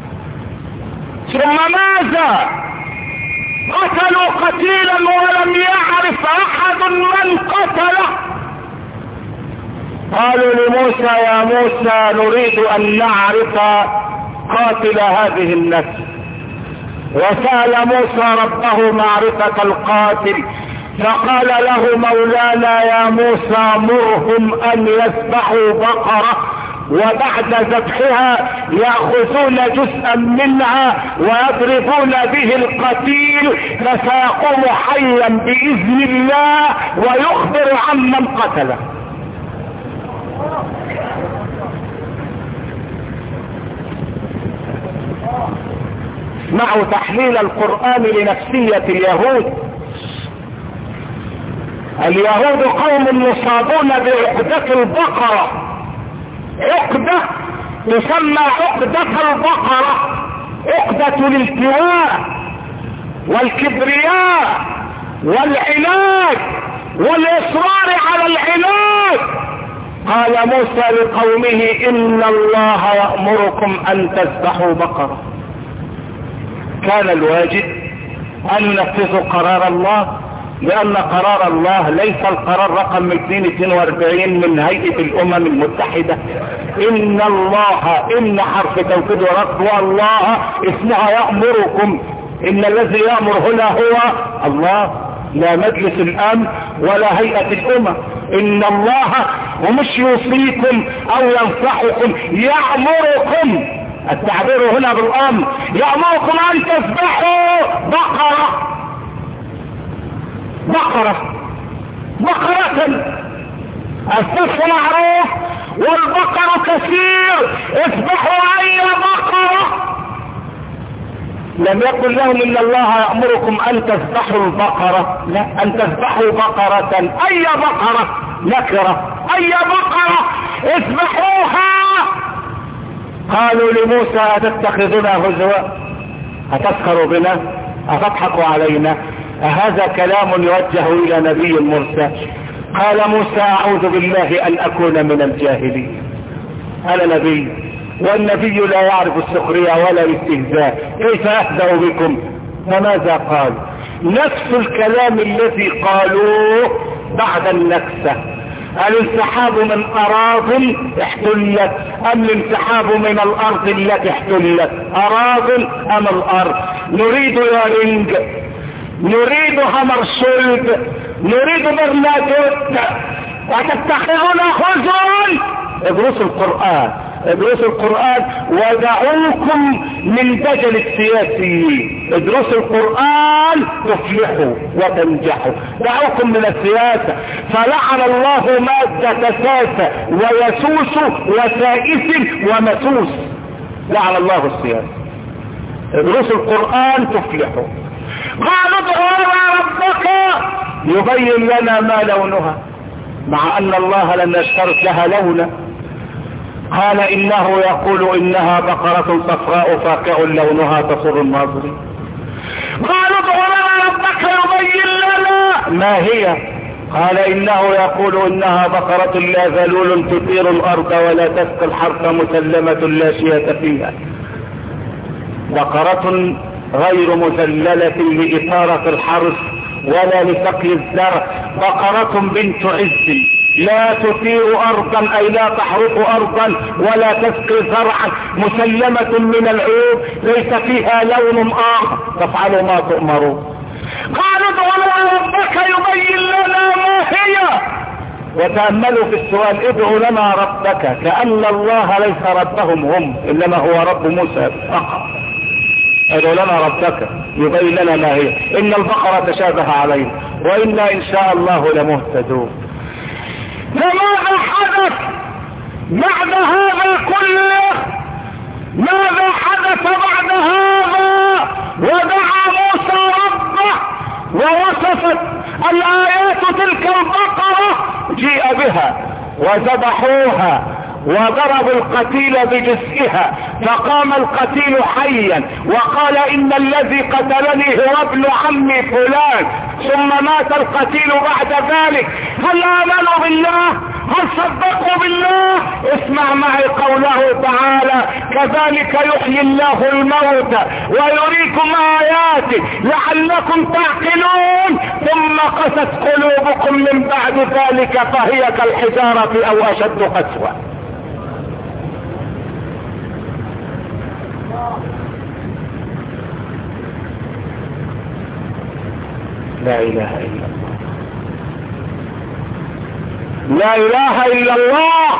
S1: ثم ماذا؟ قتلوا قتيلا ولم يعرف احد من قتله. قالوا لموسى: يا موسى نريد ان نعرف قاتل هذه النفس. وسأل موسى ربه معرفة القاتل، فقال له مولانا يا موسى مرهم ان يذبحوا بقرة، وبعد ذبحها يأخذون جزءا منها ويضربون به القتيل، فسيقوم حيا بإذن الله ويخبر عمن قتله. اسمعوا تحليل القرآن لنفسية اليهود. اليهود قوم يصابون بعقدة البقرة، عقدة تسمى عقدة البقرة، عقدة الالتواء والكبرياء والعناد والإصرار على العناد. قال موسى لقومه إن الله يأمركم أن تذبحوا بقرة. كان الواجب أن ينفذوا قرار الله، لأن قرار الله ليس القرار رقم 242 من هيئة الأمم المتحدة. إن الله، إن حرف توكيد ورد، والله اسمها يأمركم. إن الذي يأمر هنا هو الله، لا مجلس الأمن ولا هيئة الأمم. إن الله ومش يوصيكم أو ينصحكم، يأمركم. التعبير هنا بالأمر، يأمركم أن تذبحوا بقرة. بقرة الصف معروف والبقر كثير، اذبحوا اي بقرة. لم يقل لهم ان الله يأمركم ان تذبحوا البقرة، لا، ان تذبحوا بقرة، اي بقرة، نكرة، اي بقرة اذبحوها. قالوا لموسى اتتخذنا هزوا، اتسخروا بنا، اتضحكوا علينا، هذا كلام يوجه الى نبي مرسل. قال موسى اعوذ بالله ان اكون من الجاهلين. انا نبي، والنبي لا يعرف السخرية ولا الاستهزاء، كيف اهزأ بكم؟ فماذا قال؟ نفس الكلام الذي قالوه بعد النكسة. الانسحاب من اراض احتلت ام الانسحاب من الارض التي احتلت؟ اراض ام الارض؟ نريد يارينج، نريد همرشولد، نريد برنادوت، وتتخذون هزوا. ادرسوا القرآن، ادرسوا القرآن ودعوكم من دجل السياسيين. ادرسوا القرآن تفلحوا وتنجحوا. دعوكم من السياسة، فلعن الله مادة ساسة ويسوس وسائس ومسوس. لعن الله السياسة. ادرسوا القرآن تفلحوا. قالوا ادعوا لنا ربك يبين لنا ما لونها، مع ان الله لم يشترط لها لونا. قال انه يقول انها بقرة صفراء فاقع لونها تسر الناظرين. قالوا ادعوا لنا ربك يبين لنا ما هي. قال انه يقول انها بقرة لا ذلول تثير الارض ولا تسقي الحرث مسلمة لا شية فيها. بقرة غير مذللة لإثارة الحرث ولا لسقي الزرع. بقرة بنت عز لا تثير أرضا أي لا تحرق أرضا ولا تسقي زرعا، مسلمة من العيوب، ليس فيها لون آخر. تفعلوا ما تؤمرون. قالوا ادعوا لنا ربك يبين لنا ما هي. وتأملوا في السؤال، ادعوا لنا ربك، كأن الله ليس ربهم هم، إنما هو رب موسى فقط. ادعوا لنا ربك يبين لنا ما هي. ان البقرة تشابه علينا وإنا ان شاء الله لمهتدون. فماذا حدث بعد هذا كله؟ ماذا حدث بعد هذا؟ ودعا موسى ربه ووصفت الآيات تلك البقرة، جيء بها وذبحوها وضربوا القتيل بجزئها، فقام القتيل حيا وقال ان الذي قتلني هو ابن عمي فلان. ثم مات القتيل بعد ذلك. هل امنوا بالله؟ هل صدقوا بالله؟ اسمع معي قوله تعالى: كذلك يحيي الله الموتى ويريكم آياته لعلكم تعقلون. ثم قست قلوبكم من بعد ذلك فهي كالحجارة او اشد قسوة. لا اله الا الله، لا اله الا الله.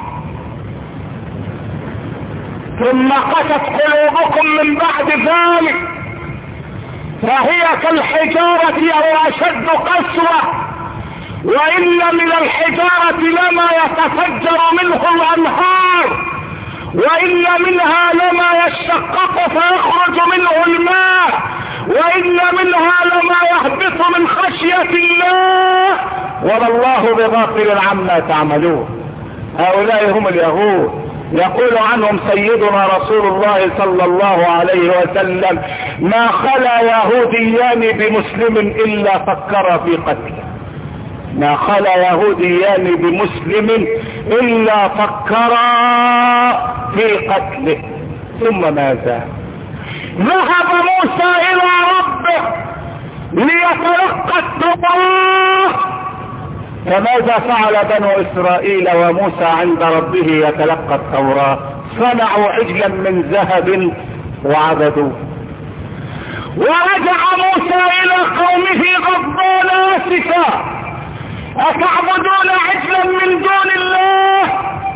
S1: ثم قست قلوبكم من بعد ذلك فهي كالحجارة او اشد قسوة، وان من الحجارة لما يتفجر منه الانهار، وان منها لما يشقق فيخرج منه الماء، وان منها لما يهبط من خشية الله، وما الله بغافل عما تعملون. هؤلاء هم اليهود، يقول عنهم سيدنا رسول الله صلى الله عليه وسلم: ما خلا يهوديان بمسلم الا فكر في قتله. ما خلا يهوديان بمسلم الا فكرا في قتله. ثم ماذا؟ ذهب موسى الى ربه ليتلقى التوراة. فماذا فعل بنو اسرائيل وموسى عند ربه يتلقى التوراة؟ صنعوا عجلا من ذهب وعبدوه. ورجع موسى الى قومه غضبان اسفا: اتعبدون عجلا من دون الله؟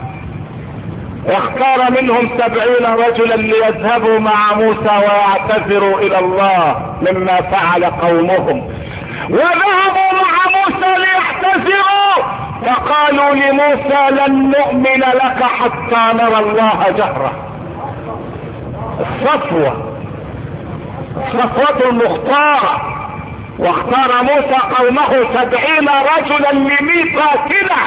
S1: واختار منهم 70 رجلا ليذهبوا مع موسى ويعتذروا الى الله مما فعل قومهم، وذهبوا مع موسى ليعتذروا، فقالوا لموسى: لن نؤمن لك حتى نرى الله جهرة. الصفوة المختارة. واختار موسى قومه 70 رجلا لميقاتنا،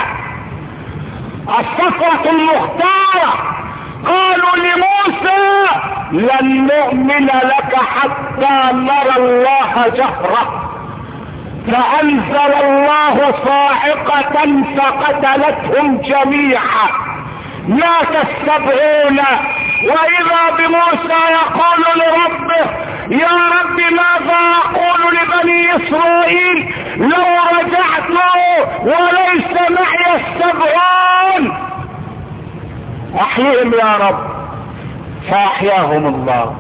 S1: الصفوة المختارة. قالوا لموسى: لن نؤمن لك حتى نرى الله جهرة. فأنزل الله صاعقة فقتلتهم جميعا، مات 70. وإذا بموسى يقول لربه: يا رب ماذا أقول لبني إسرائيل لو رجعت وليس معي 70؟ أحيهم يا رب. فأحياهم الله.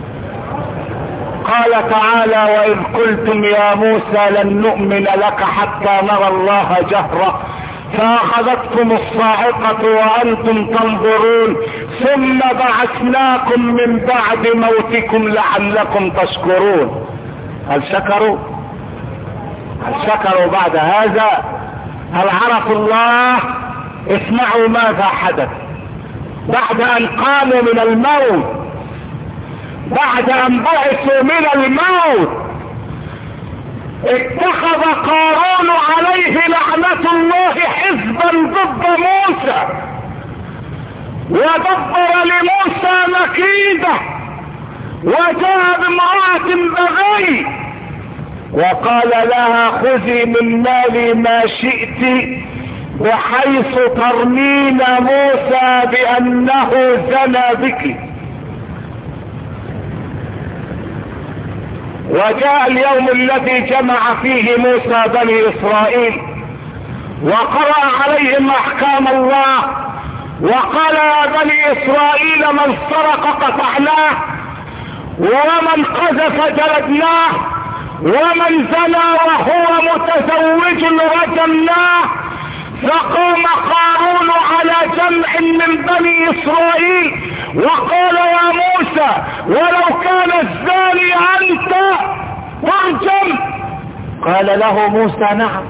S1: قال تعالى: وإذ قلتم يا موسى لن نؤمن لك حتى نرى الله جهرة فأخذتكم الصاعقة وأنتم تنظرون ثم بعثناكم من بعد موتكم لعلكم تشكرون. هل شكروا بعد هذا؟ هل عرفوا الله؟ اسمعوا ماذا حدث بعد أن قاموا من الموت، بعد أن بعثوا من الموت. اتخذ قارون عليه لعنة الله حزبا ضد موسى، ودبر لموسى مكيدة، وجاء بامرأة بغي وقال لها: خذي من مالي ما شئت، بحيث ترمين موسى بأنه زنى بك. وجاء اليوم الذي جمع فيه موسى بني إسرائيل وقرأ عليهم أحكام الله، وقال: يا بني إسرائيل من سرق قطعناه، ومن قذف جلدناه، ومن زنى وهو متزوج رجمناه. فقام قارون على جمع من بني إسرائيل وقال: يا موسى ولو كان الزاني أنت ارجم. قال له موسى: نعم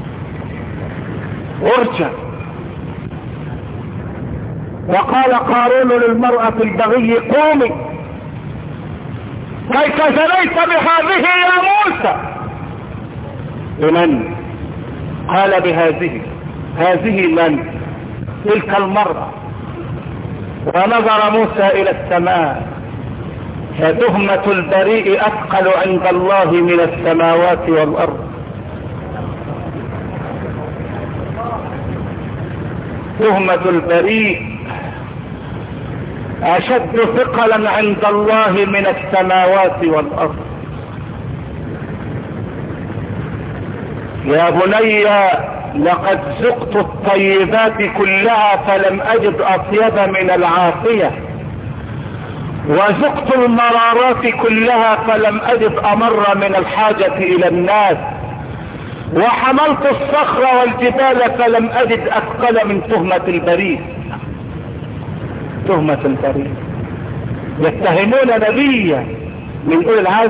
S1: ارجم. وقال قارون للمرأة البغي: قومي، كيف زنيت بهذه يا موسى؟ بمن؟ قال: بهذه. هذه من؟ تلك المرأة. ونظر موسى إلى السماء، فتهمة البريء أثقل عند الله من السماوات والأرض. تهمة البريء أشد ثقلا عند الله من السماوات والأرض. يا بني لقد ذقت الطيبات كلها فلم أجد أطيب من العافية، وذقت المرارات كلها فلم أجد أمر من الحاجة إلى الناس، وحملت الصخر والجبال فلم أجد أثقل من تهمة البريد. تهمة البريد، يتهمون نبيا من أولي العزم.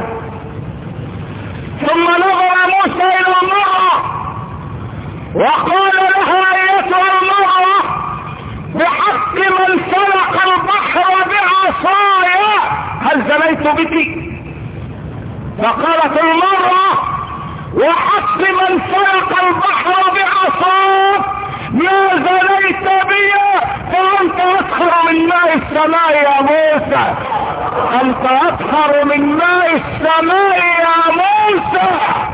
S1: ثم نظر موسى إلى المرأة وقال لها أيتها المرأة بحق من سلق البحر بعصاي هل زنيت بك؟ فقالت المرأة وحق من سلق البحر بعصاك ما زنيت بي، فأنت أطهر من ماء السماء يا موسى، أنت أطهر من ماء السماء يا موسى.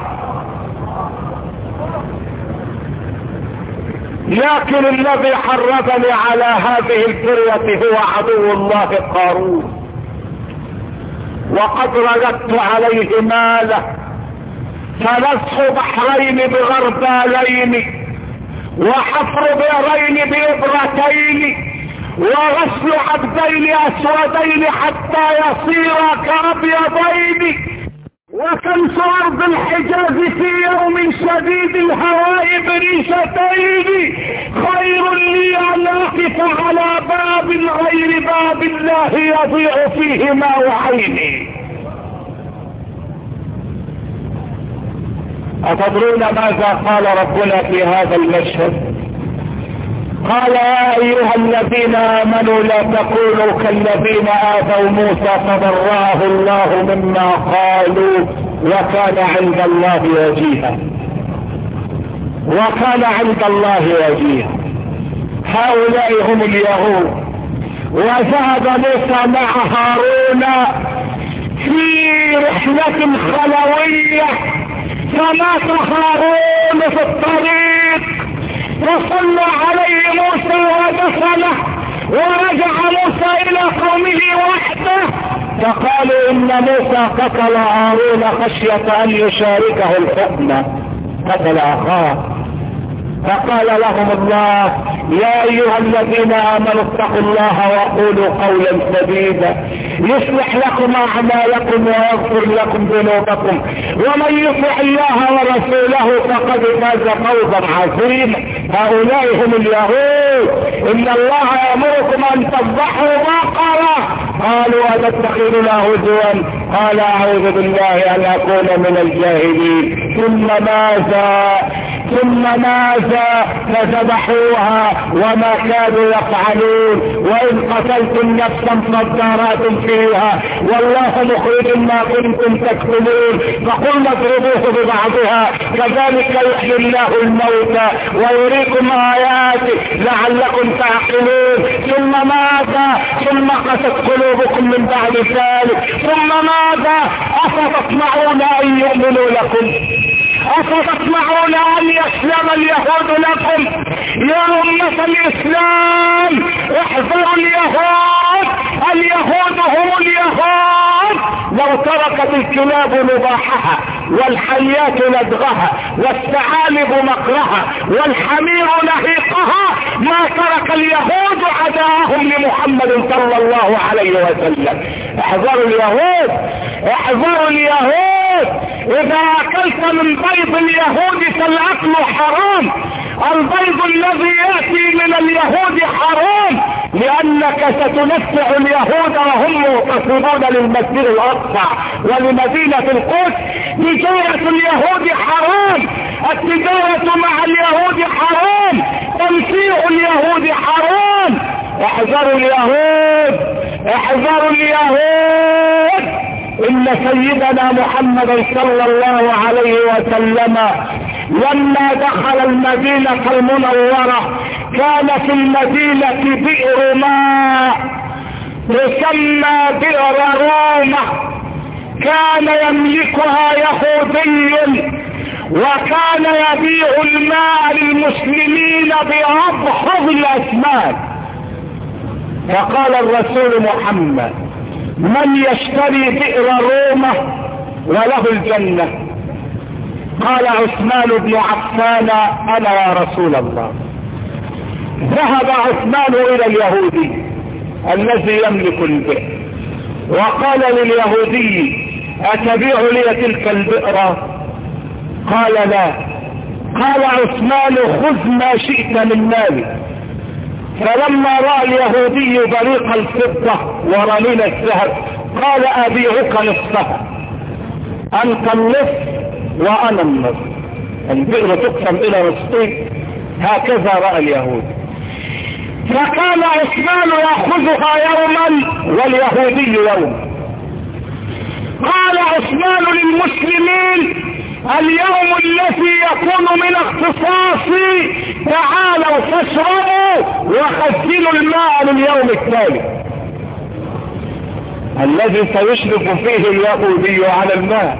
S1: لكن الذي حرضني على هذه الفرية هو عدو الله قارون، وقد رددت عليه ماله، فنسخ بحرين بغربالين، وحفر بئرين بإبرتين، وغسل عبدين أسودين حتى يصيرا كأبيضين، وكنس أرض الحجاز في يوم شديد الهواء بريشتين خير لي أن أقف على باب غير باب الله يضيع فيه ماء عيني. أتدرون ماذا قال ربنا في هذا المشهد؟ قال يا أيها الذين آمنوا لا تكونوا كالذين آذوا موسى فبرأه الله مما قالوا وكان عند الله وجيها. وكان عند الله وجيها. هؤلاء هم اليهود. وذهب موسى مع هارون في رحلة خلوية، فمات هارون في الطريق، فصلى عليه موسى ودفنه، ورجع موسى الى قومه وحده، فقالوا ان موسى قتل هارون خشية ان يشاركه الحكم، قتل اخاه. فقال لهم الله يا ايها الذين امنوا اتقوا الله وقولوا قولا سديدا يصلح لكم اعمالكم ويغفر لكم ذنوبكم ومن يطع الله ورسوله فقد فاز فوزا عظيما. هؤلاء هم اليهود. ان الله يامركم ان تذبحوا بقرة، قالوا اتتخذنا هزوا، قال اعوذ بالله ان اكون من الجاهلين. ثم ماذا فذبحوها وما كانوا يفعلون، وإن قتلتم نفسا فادارأتم فيها والله مخرج ما كنتم تكتمون، فقلنا اضربوه ببعضها كذلك يحيي الله الموتى ويريكم آياته لعلكم تعقلون. ثم قست قلوبكم من بعد ذلك، ثم ماذا أفتطمعون أن يؤمنوا لكم؟ أفتطمعون أن يسلم اليهود لكم؟ يا أمة الإسلام احذروا اليهود، اليهود هم اليهود. لو تركت الكلاب نباحها والحيات لدغها والثعالب مقرها والحمير نهيقها ما ترك اليهود عداءهم لمحمد صلى الله عليه وسلم. احذروا اليهود، احذروا اليهود. اذا اكلت من بيض اليهود فالاكل حرام. البيض الذي ياتي من اليهود حرام، لانك ستنفع اليهود وهم مغتصبون للمسجد الاقصى ولمدينة القدس. تجارة اليهود حرام، التجارة مع اليهود حرام، تمثيل اليهود حرام. احذروا اليهود، احذروا اليهود. ان سيدنا محمد صلى الله عليه وسلم لما دخل المدينة المنورة كان في المدينة بئر ماء تسمى بئر رومة، كان يملكها يهودي، وكان يبيع الماء للمسلمين بأبخذ الأثمان. فقال الرسول محمد من يشتري بئر رومة وله الجنة؟ قال عثمان بن عفان انا يا رسول الله. ذهب عثمان الى اليهودي الذي يملك البئر وقال لليهودي أتبيع لي تلك البئر؟ قال لا. قال عثمان خذ ما شئت من مالي. فلما رأى اليهودي بريق الفضة ورنين الذهب قال أبيعك نصفها، أنت النصف وأنا النصف، البئر تقسم إلى نصفين. هكذا رأى اليهود. فكان عثمان يأخذها يوما واليهودي يوما. قال عثمان للمسلمين اليوم الذي يكون من اختصاصي تعالوا فاشربوا وخزنوا الماء لليوم التالي، الذي سيشرف فيه اليهودي على الماء.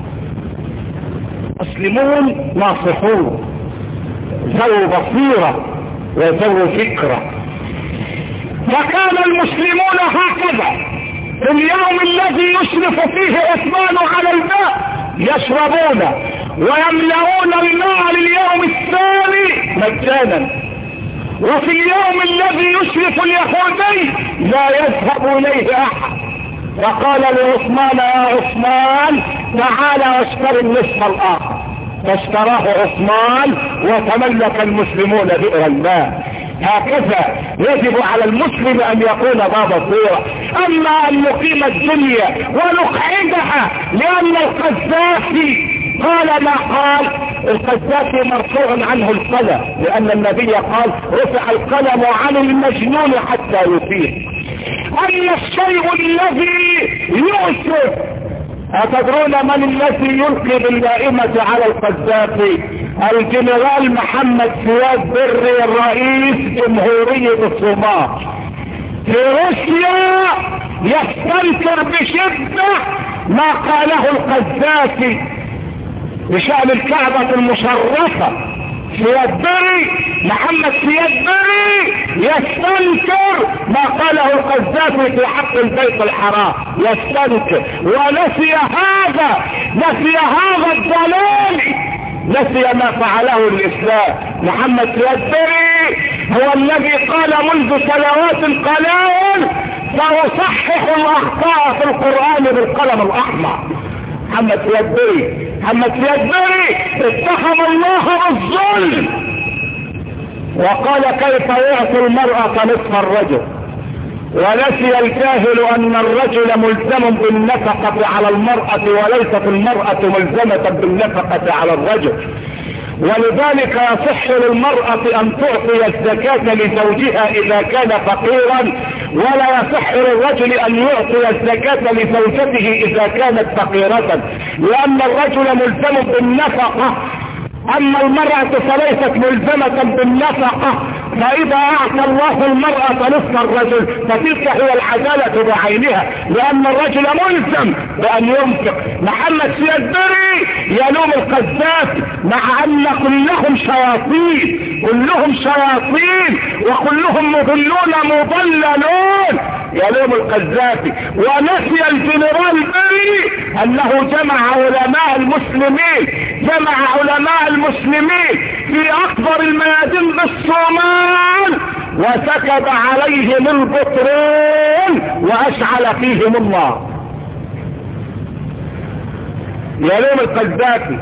S1: مسلمون ناصحون ذو بصيرة وذو فكرة. فكان المسلمون هكذا في اليوم الذي يشرف فيه عثمان على الماء يشربون ويملؤون الماء لليوم الثاني مجانا، وفي اليوم الذي يشرف اليهودي لا يذهب اليه احد. فقال لعثمان يا عثمان تعال واشتري النصف الاخر، فاشتراه عثمان وتملك المسلمون بئر الماء. هكذا يجب على المسلم ان يكون ذا بصيرة. اما ان نقيم الدنيا ونقعدها لان القذافي قال ما قال، القذافي مرفوع عنه القلم لان النبي قال رفع القلم عن المجنون حتى يفيق. اما الشيء الذي يؤسف، أتدرون من الذي يلقي باللائمة على القذافي؟ الجنرال محمد فؤاد بري رئيس جمهورية الصومال. في روسيا يستنكر بشدة ما قاله القذافي بشأن الكعبة المشرفة. فؤاد بري محمد فؤاد بري يستنكر ما قاله القذافي في حق البيت الحرام، يستنكر ونسي هذا الضلال، نسي ما فعله الإسلام. محمد فؤاد بري هو الذي قال منذ سنوات قلائل سأصحح الأخطاء في القرآن بالقلم الأحمر. محمد فؤاد بري اتهم الله بالظلم وقال كيف يعطي المرأة نصف الرجل، ونسي الجاهل ان الرجل ملزم بالنفقة على المرأة وليست المرأة ملزمة بالنفقة على الرجل. ولذلك يصح للمرأة ان تعطي الزكاة لزوجها اذا كان فقيرا، ولا يصح للرجل ان يعطي الزكاة لزوجته اذا كانت فقيرة، لان الرجل ملزم بالنفقة اما المرأة فليست ملزمة بالنفقة. فاذا اعطى الله المرأة نصف الرجل فتلك هي العدالة بعينها، لان الرجل ملزم بان ينفق. محمد فؤاد بري يلوم القذافي مع ان كلهم شياطين وكلهم مضلون مضللون، يلوم القذافي. ونسي الجنرال بري انه جمع علماء المسلمين في اكبر الميادين بالصومال وسكب عليهم البطرون واشعل فيهم النار. يلوم القذافي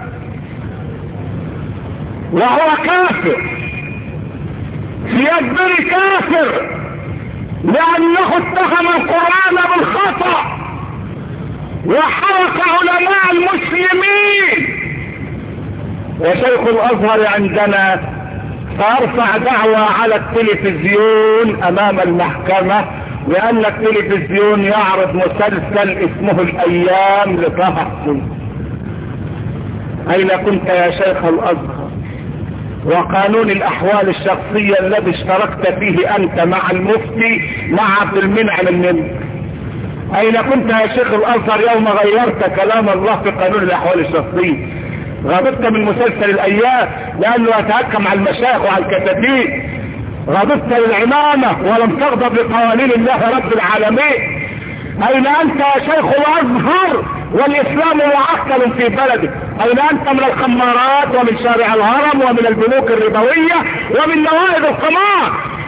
S1: وهو كافر. فؤاد بري كافر لانه اتهم القرآن بالخطأ وحرق علماء المسلمين. وشيخ الازهر عندنا فارفع دعوى على التلفزيون امام المحكمة لان التلفزيون يعرض مسلسل اسمه الايام لطه حسين. اين كنت يا شيخ الازهر وقانون الاحوال الشخصية الذي اشتركت فيه انت مع المفتي مع عبد المنعم المنك؟ اين كنت يا شيخ الازهر يوم غيرت كلام الله في قانون الاحوال الشخصية؟ غضبت من مسلسل الايام لانه يتهكم على المشايخ وعلى الكتاتيب. غضبت للعمامة ولم تغضب لقوانين الله رب العالمين. اين انت يا شيخ الازهر والاسلام معقل في بلدك؟ اين انت من الخمارات ومن شارع الهرم ومن البنوك الربوية ومن نوائب القمار؟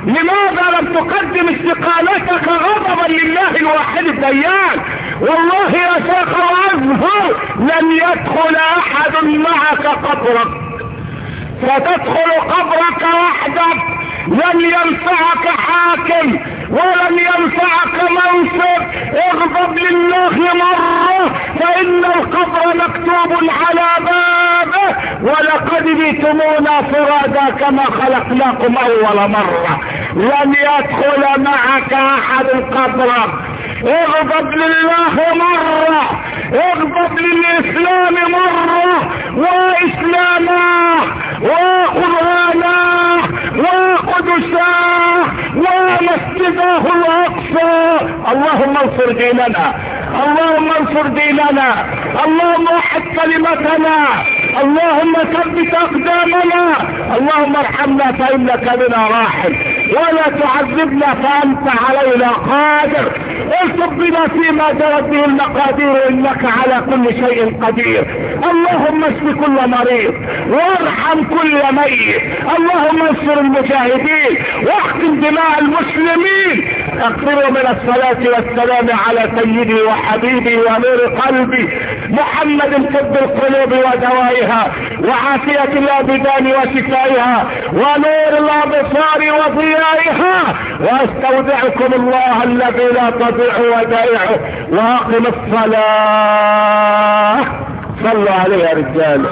S1: لماذا لم تقدم استقالتك غضبا لله الواحد الديان؟ والله يا شيخ الازهر لن يدخل احد معك قبرك، ستدخل قبرك وحدك، لن ينفعك حاكم ولن ينفعك منصب. اغضب لله مرة فإن القبر مكتوب على بابه ولقد جئتمونا فرادا كما خلقناكم أول مرة. لن يدخل معك أحد قبرك. اغضب لله مرة، اغضب للإسلام مرة، وإسلاما وقرآنا وقدساه ومسجده الأقصى. اللهم انصر ديننا، اللهم انصر ديننا، اللهم وحد كلمتنا، اللهم ثبت أقدامنا، اللهم ارحمنا فإنك بنا راحم، ولا تعذبنا فأنت علينا قادر. الطف بنا فيما جرت به المقادير إنك على كل شيء قدير. اللهم اشف كل مريض وارحم كل ميت. اللهم انصر المجاهدين واحقن دماء المسلمين. اكثروا من الصلاة والسلام على سيدي وحبيبي ونور قلبي محمد طب القلوب ودوائها وعافية الابدان وشفائها ونور الابصار وضيائها. واستودعكم الله الذي لا تضيع ودائعه. واقم الصلاة. صلوا عليه يا رجال.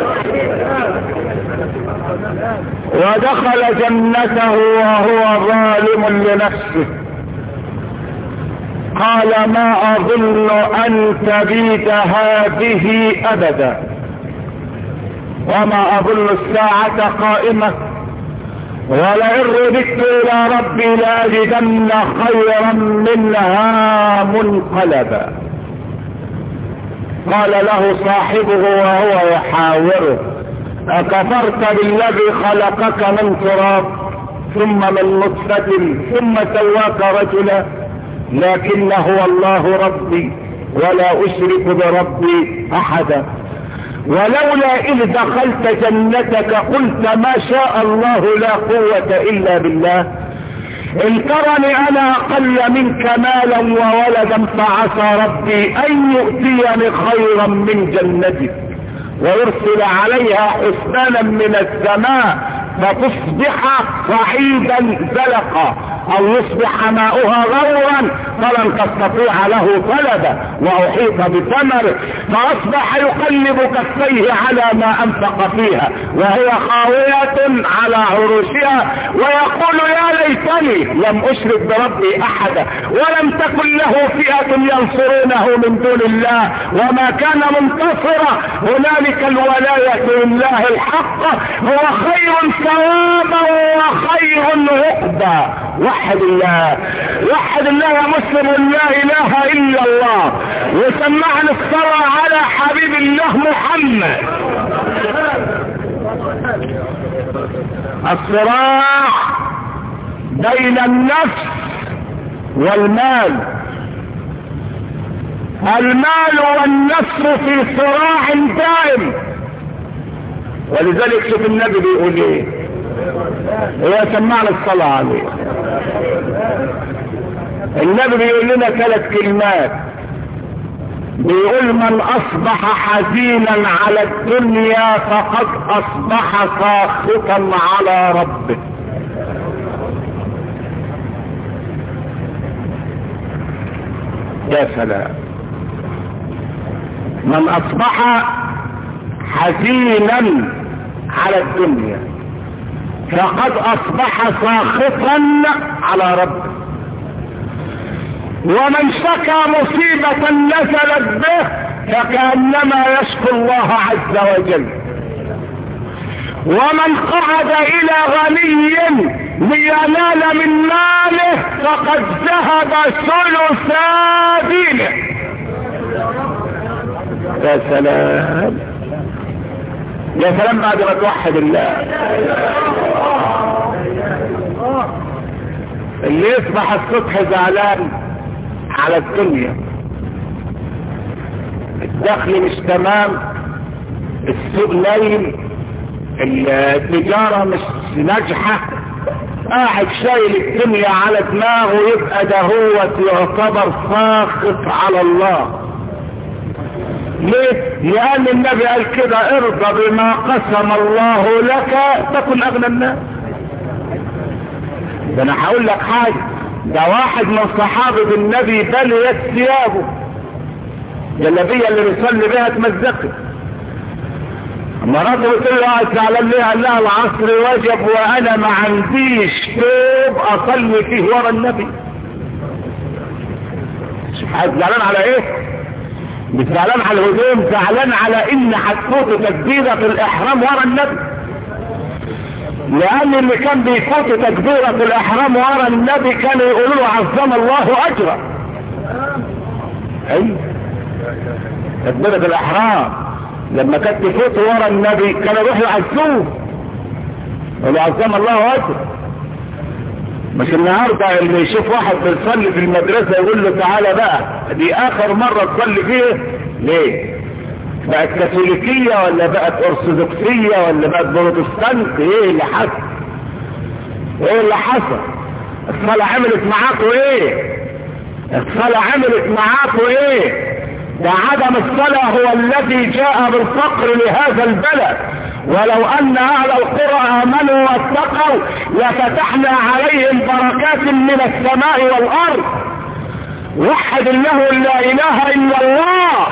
S1: ودخل جنته وهو ظالم لنفسه. قال ما اظن ان تبيد هذه ابدا وما اظن الساعة قائمة ولئن رددت الى ربي لاجدن خيرا منها منقلبا. قال له صاحبه وهو يحاوره اكفرت بالذي خلقك من تراب ثم من نطفة ثم سواك رجلا لكن هو الله ربي ولا اشرك بربي احدا. ولولا اذ دخلت جنتك قلت ما شاء الله لا قوة الا بالله ان ترني انا اقل منك مالا وولدا فعسى ربي ان يؤتيني خيرا من جنتك ويرسل عليها حسبانا من السماء فتصبح صعيدا زلقا او يصبح ماؤها غورا فلن تستطيع له طلبا واحيط بثمره فاصبح يقلب كفيه على ما انفق فيها وهي خاوية على عروشها ويقول يا ليتني لم اشرك بربي احدا ولم تكن له فئة ينصرونه من دون الله وما كان منتصرا. هنالك الولاية لله الحق هو خير ثوابا وخير عقبا. وحد الله، وحد الله يا مسلم، لا اله الا الله. وسمعنا الصلاة على حبيب الله محمد. الصراع بين النفس والمال. المال والنفس في صراع دائم. ولذلك شوف النبي بيقول ايه، هو سمعنا الصلاة عليه. النبي بيقول لنا 3 كلمات، بيقول من اصبح حزينا على الدنيا فقد اصبح ساخطا على ربه. يا سلام. من اصبح حزينا على الدنيا فقد اصبح ساخطا على ربه. ومن شكى مصيبة نزلت به فكأنما يشكو الله عز وجل. ومن قعد الى غني لينال من ماله فقد ذهب ثلثا دينه. يا سلام، يا سلام بعد ما توحد الله. اللي يصبح الصبح زعلان على الدنيا، الدخل مش تمام، السوق نايم، التجارة مش ناجحة، قاعد شايل الدنيا على دماغه يبقى ده هو يعتبر ساخط على الله. ليه؟ لأن النبي قال كده ارضى بما قسم الله لك تكن أغنى الناس. ده أنا هقول لك حاجة، ده واحد من صحابة النبي بليت ثيابه، جلابية اللي بيصلي بها اتمزقت. مراته قلت له قاعد زعلان ليه؟ قال لها العصر وجب وانا ما عنديش ثوب اصلي فيه ورا النبي. قاعد زعلان على ايه؟ مش زعلان على الهدوم، زعلان على ان هتفوت تكبيرة الاحرام ورا النبي. لان اللي كان بيفوت تكبيرة الاحرام ورا النبي كانوا يقولوا له عظم الله اجرا. اي تكبيرة الاحرام لما كانت تفوت ورا النبي كانوا يروحوا يعزوه يقولوا عظم الله اجرا. مش النهارده اللي يشوف واحد بيصلي في المدرسة يقول له تعالى بقى دي اخر مرة تصلي فيه. ليه؟ بقت كاثوليكية ولا بقت ارثوذكسية ولا بقت بروتستانت؟ ايه اللي حصل؟ ايه اللي حصل؟ الصلاة عملت معاكوا ايه؟ الصلاة عملت معاكوا ايه؟ ده عدم الصلاة هو الذي جاء بالفقر لهذا البلد. ولو ان اهل القرى امنوا واتقوا لفتحنا عليهم بركات من السماء والارض. وحد الله لا اله الا الله.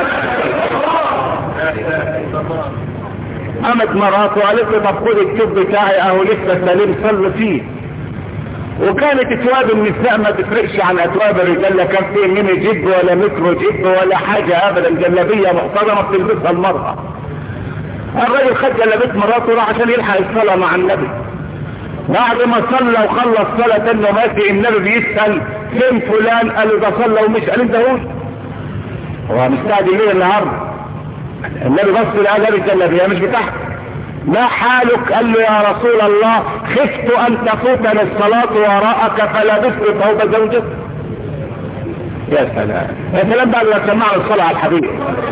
S1: قامت مراته قالت له طب خد الكتب بتاعي اهو لسه سليم صلي فيه. وكانت اتواب النساء ما تفرقش عن اتواب الرجال، لا كان فيه ميني جيب ولا مترو جيب ولا حاجة ابدا، جلابية محترمة بتلبسها المرأة. الراجل خد جلابية مراته راح عشان يلحق الصلاة مع النبي. بعد ما صلى وخلص صلاة انه ماشي النبي بيسأل فين فلان؟ قال له ده صلى ومش. قال انت هو مستعجل ليه النهارده؟ النبي بص لقى جاب الجلابية مش بتاعته. ما حالك؟ قال له يا رسول الله خفت ان تفوتني الصلاة وراءك فلبست ثوب زوجك. يا سلام يا سلام بعد ما سمعنا الصلاة على الحبيب.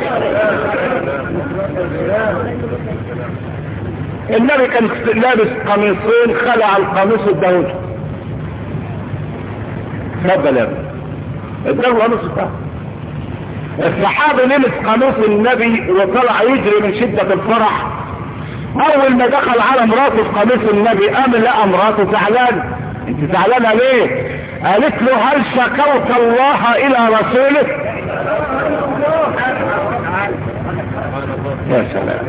S1: النبي كان لابس قميصين، خلع القميص الداوود اتفضل يا ابني اداه القميص بتاعه. الصحابي لبس قميص النبي وطلع يجري من شدة الفرح. اول ما دخل على مراته في قميص النبي قام لقى مراته زعلانه. انت زعلانه ليه؟ قالت له هل شكوت الله الى رسوله؟ يا سلام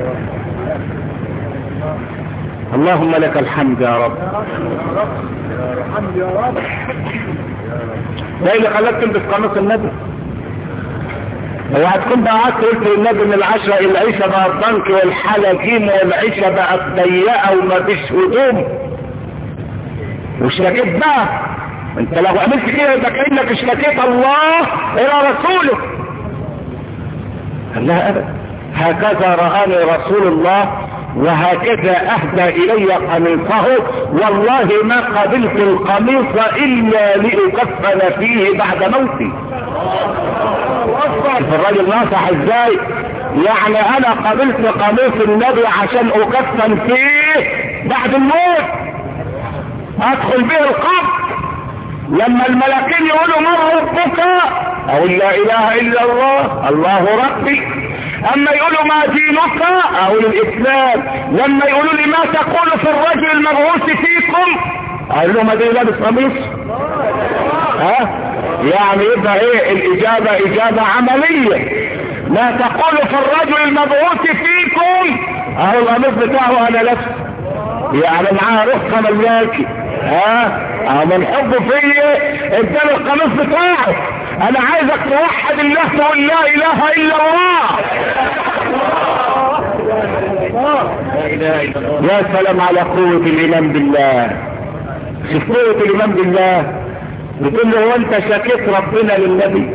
S1: اللهم لك الحمد يا رب. ده اللي خلاك تلبس قميص النبي. لو هتكون بقى قعدت قلت للنبي ان العيشه بقت ضنك والحلاجيم والعيشه بقت ضيقه ومفيش هدوم واشتكيت بقى. انت لو عملت كده يبقى كانك اشتكيت الله الى رسوله. قال لها ابدا هكذا رآني رسول الله وهكذا اهدى الي قميصه والله ما قبلت القميص الا لاكفن فيه بعد موتي. الراجل ناصح ازاي؟ يعني انا قبلت قميص النبي عشان اكفن فيه بعد الموت، ادخل به القبر. لما الملكين يقولوا من ربك اقول لا اله الا الله الله ربي. اما يقولوا ما دينك اقول الاسلام. لما يقولوا لي ما تقول في الرجل المبعوث فيكم اقول لهم ادي لابس قميص. يعني يبقى ايه الاجابة؟ اجابة عملية. ما تقول في الرجل المبعوث فيكم اهو القميص بتاعه انا لابسه، يعني معاه رخصة ملاكي. من حبه فيا اداني القميص بتاعه. انا عايزك توحد الله تقول لا اله الا الله. يا سلام على قوة الايمان بالله. شوف قوة الايمان بالله. بتقول له هو انت شكيت ربنا للنبي؟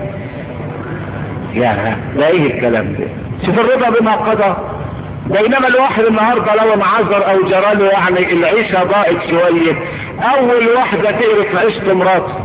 S1: يا ده ايه الكلام ده؟ شوف الرضا بما قضى. بينما الواحد النهارده لو انعذر او جراله يعني العيشه ضاقت شويه، اول واحده تعرف عيشه مراته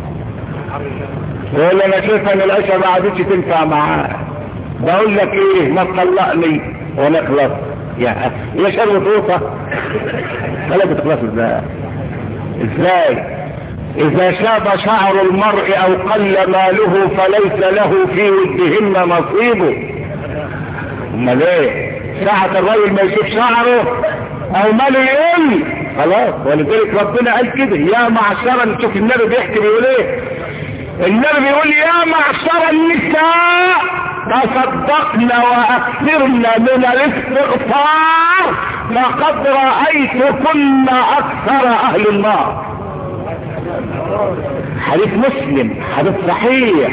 S1: يقول انا شايفه ان العيشه ما عادتش تنفع معاه. بقول لك ايه؟ ما تطلقني ونخلص. يا شر طوطه ولا بتخلص ازاي؟ ازاي؟ اذا شاب شعر المرء او قل ماله فليس له في ودهن نصيبه. امال ايه؟ ساعة الرجل ما يشوف شعره او ماله يقل خلاص. ولذلك ربنا قال كده يا معشر، نشوف النبي بيحكي بيقول ايه. النبي بيقول يا معشر النساء تصدقن واكثرن من الاستغفار لقد رأيتكن اكثر اهل النار. حديث مسلم، حديث صحيح.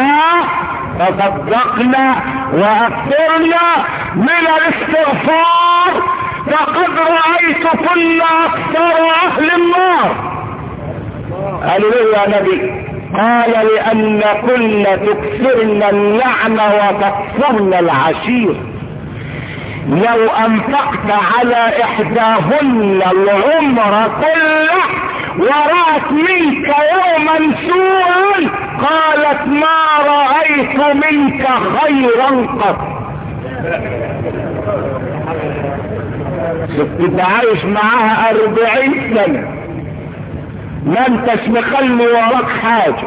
S1: تصدقن واكثرن من الاستغفار لقد رأيتكن اكثر اهل النار. قالوا له يا نبي؟ قال لأن كن تكثرن اللعن وتكفرن العشير. لو أنفقت على إحداهن العمر كله ورأت منك يوما سوءا قالت ما رأيت منك خيرا قط. كنت عايش معاها 40 سنة ما انتش مخلي وراك حاجة،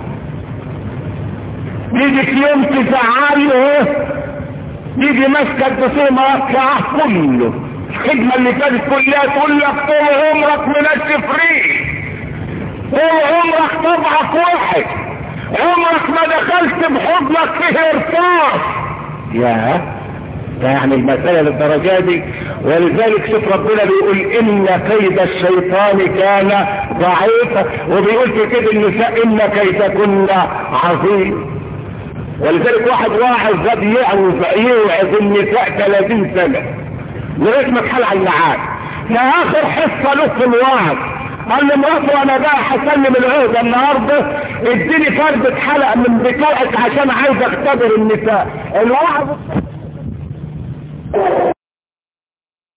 S1: تيجي في يوم تزعله تيجي ماسكة تصير مركعة كله الخدمة اللي فاتت كلها تقول لك طول عمرك منشف ريح، طول عمرك طبعك واحد، عمرك ما دخلت بحضنك فيه ارتاح. ياه، يعني المسألة للدرجة دي. ولذلك شوف ربنا بيقول إن كيد الشيطان كان ضعيفا، وبيقول في كده النساء إن كيدكن عظيم. ولذلك واحد واعظ غد يوعظ النساء 30 سنة لغاية ما اتحل على الميعاد. في آخر حصة له في الوعظ قال لمراته انا بقى هسلم العهدة النهارده، اديني فردة حلقة من بتوعك عشان عايز اختبر النساء. الوعظ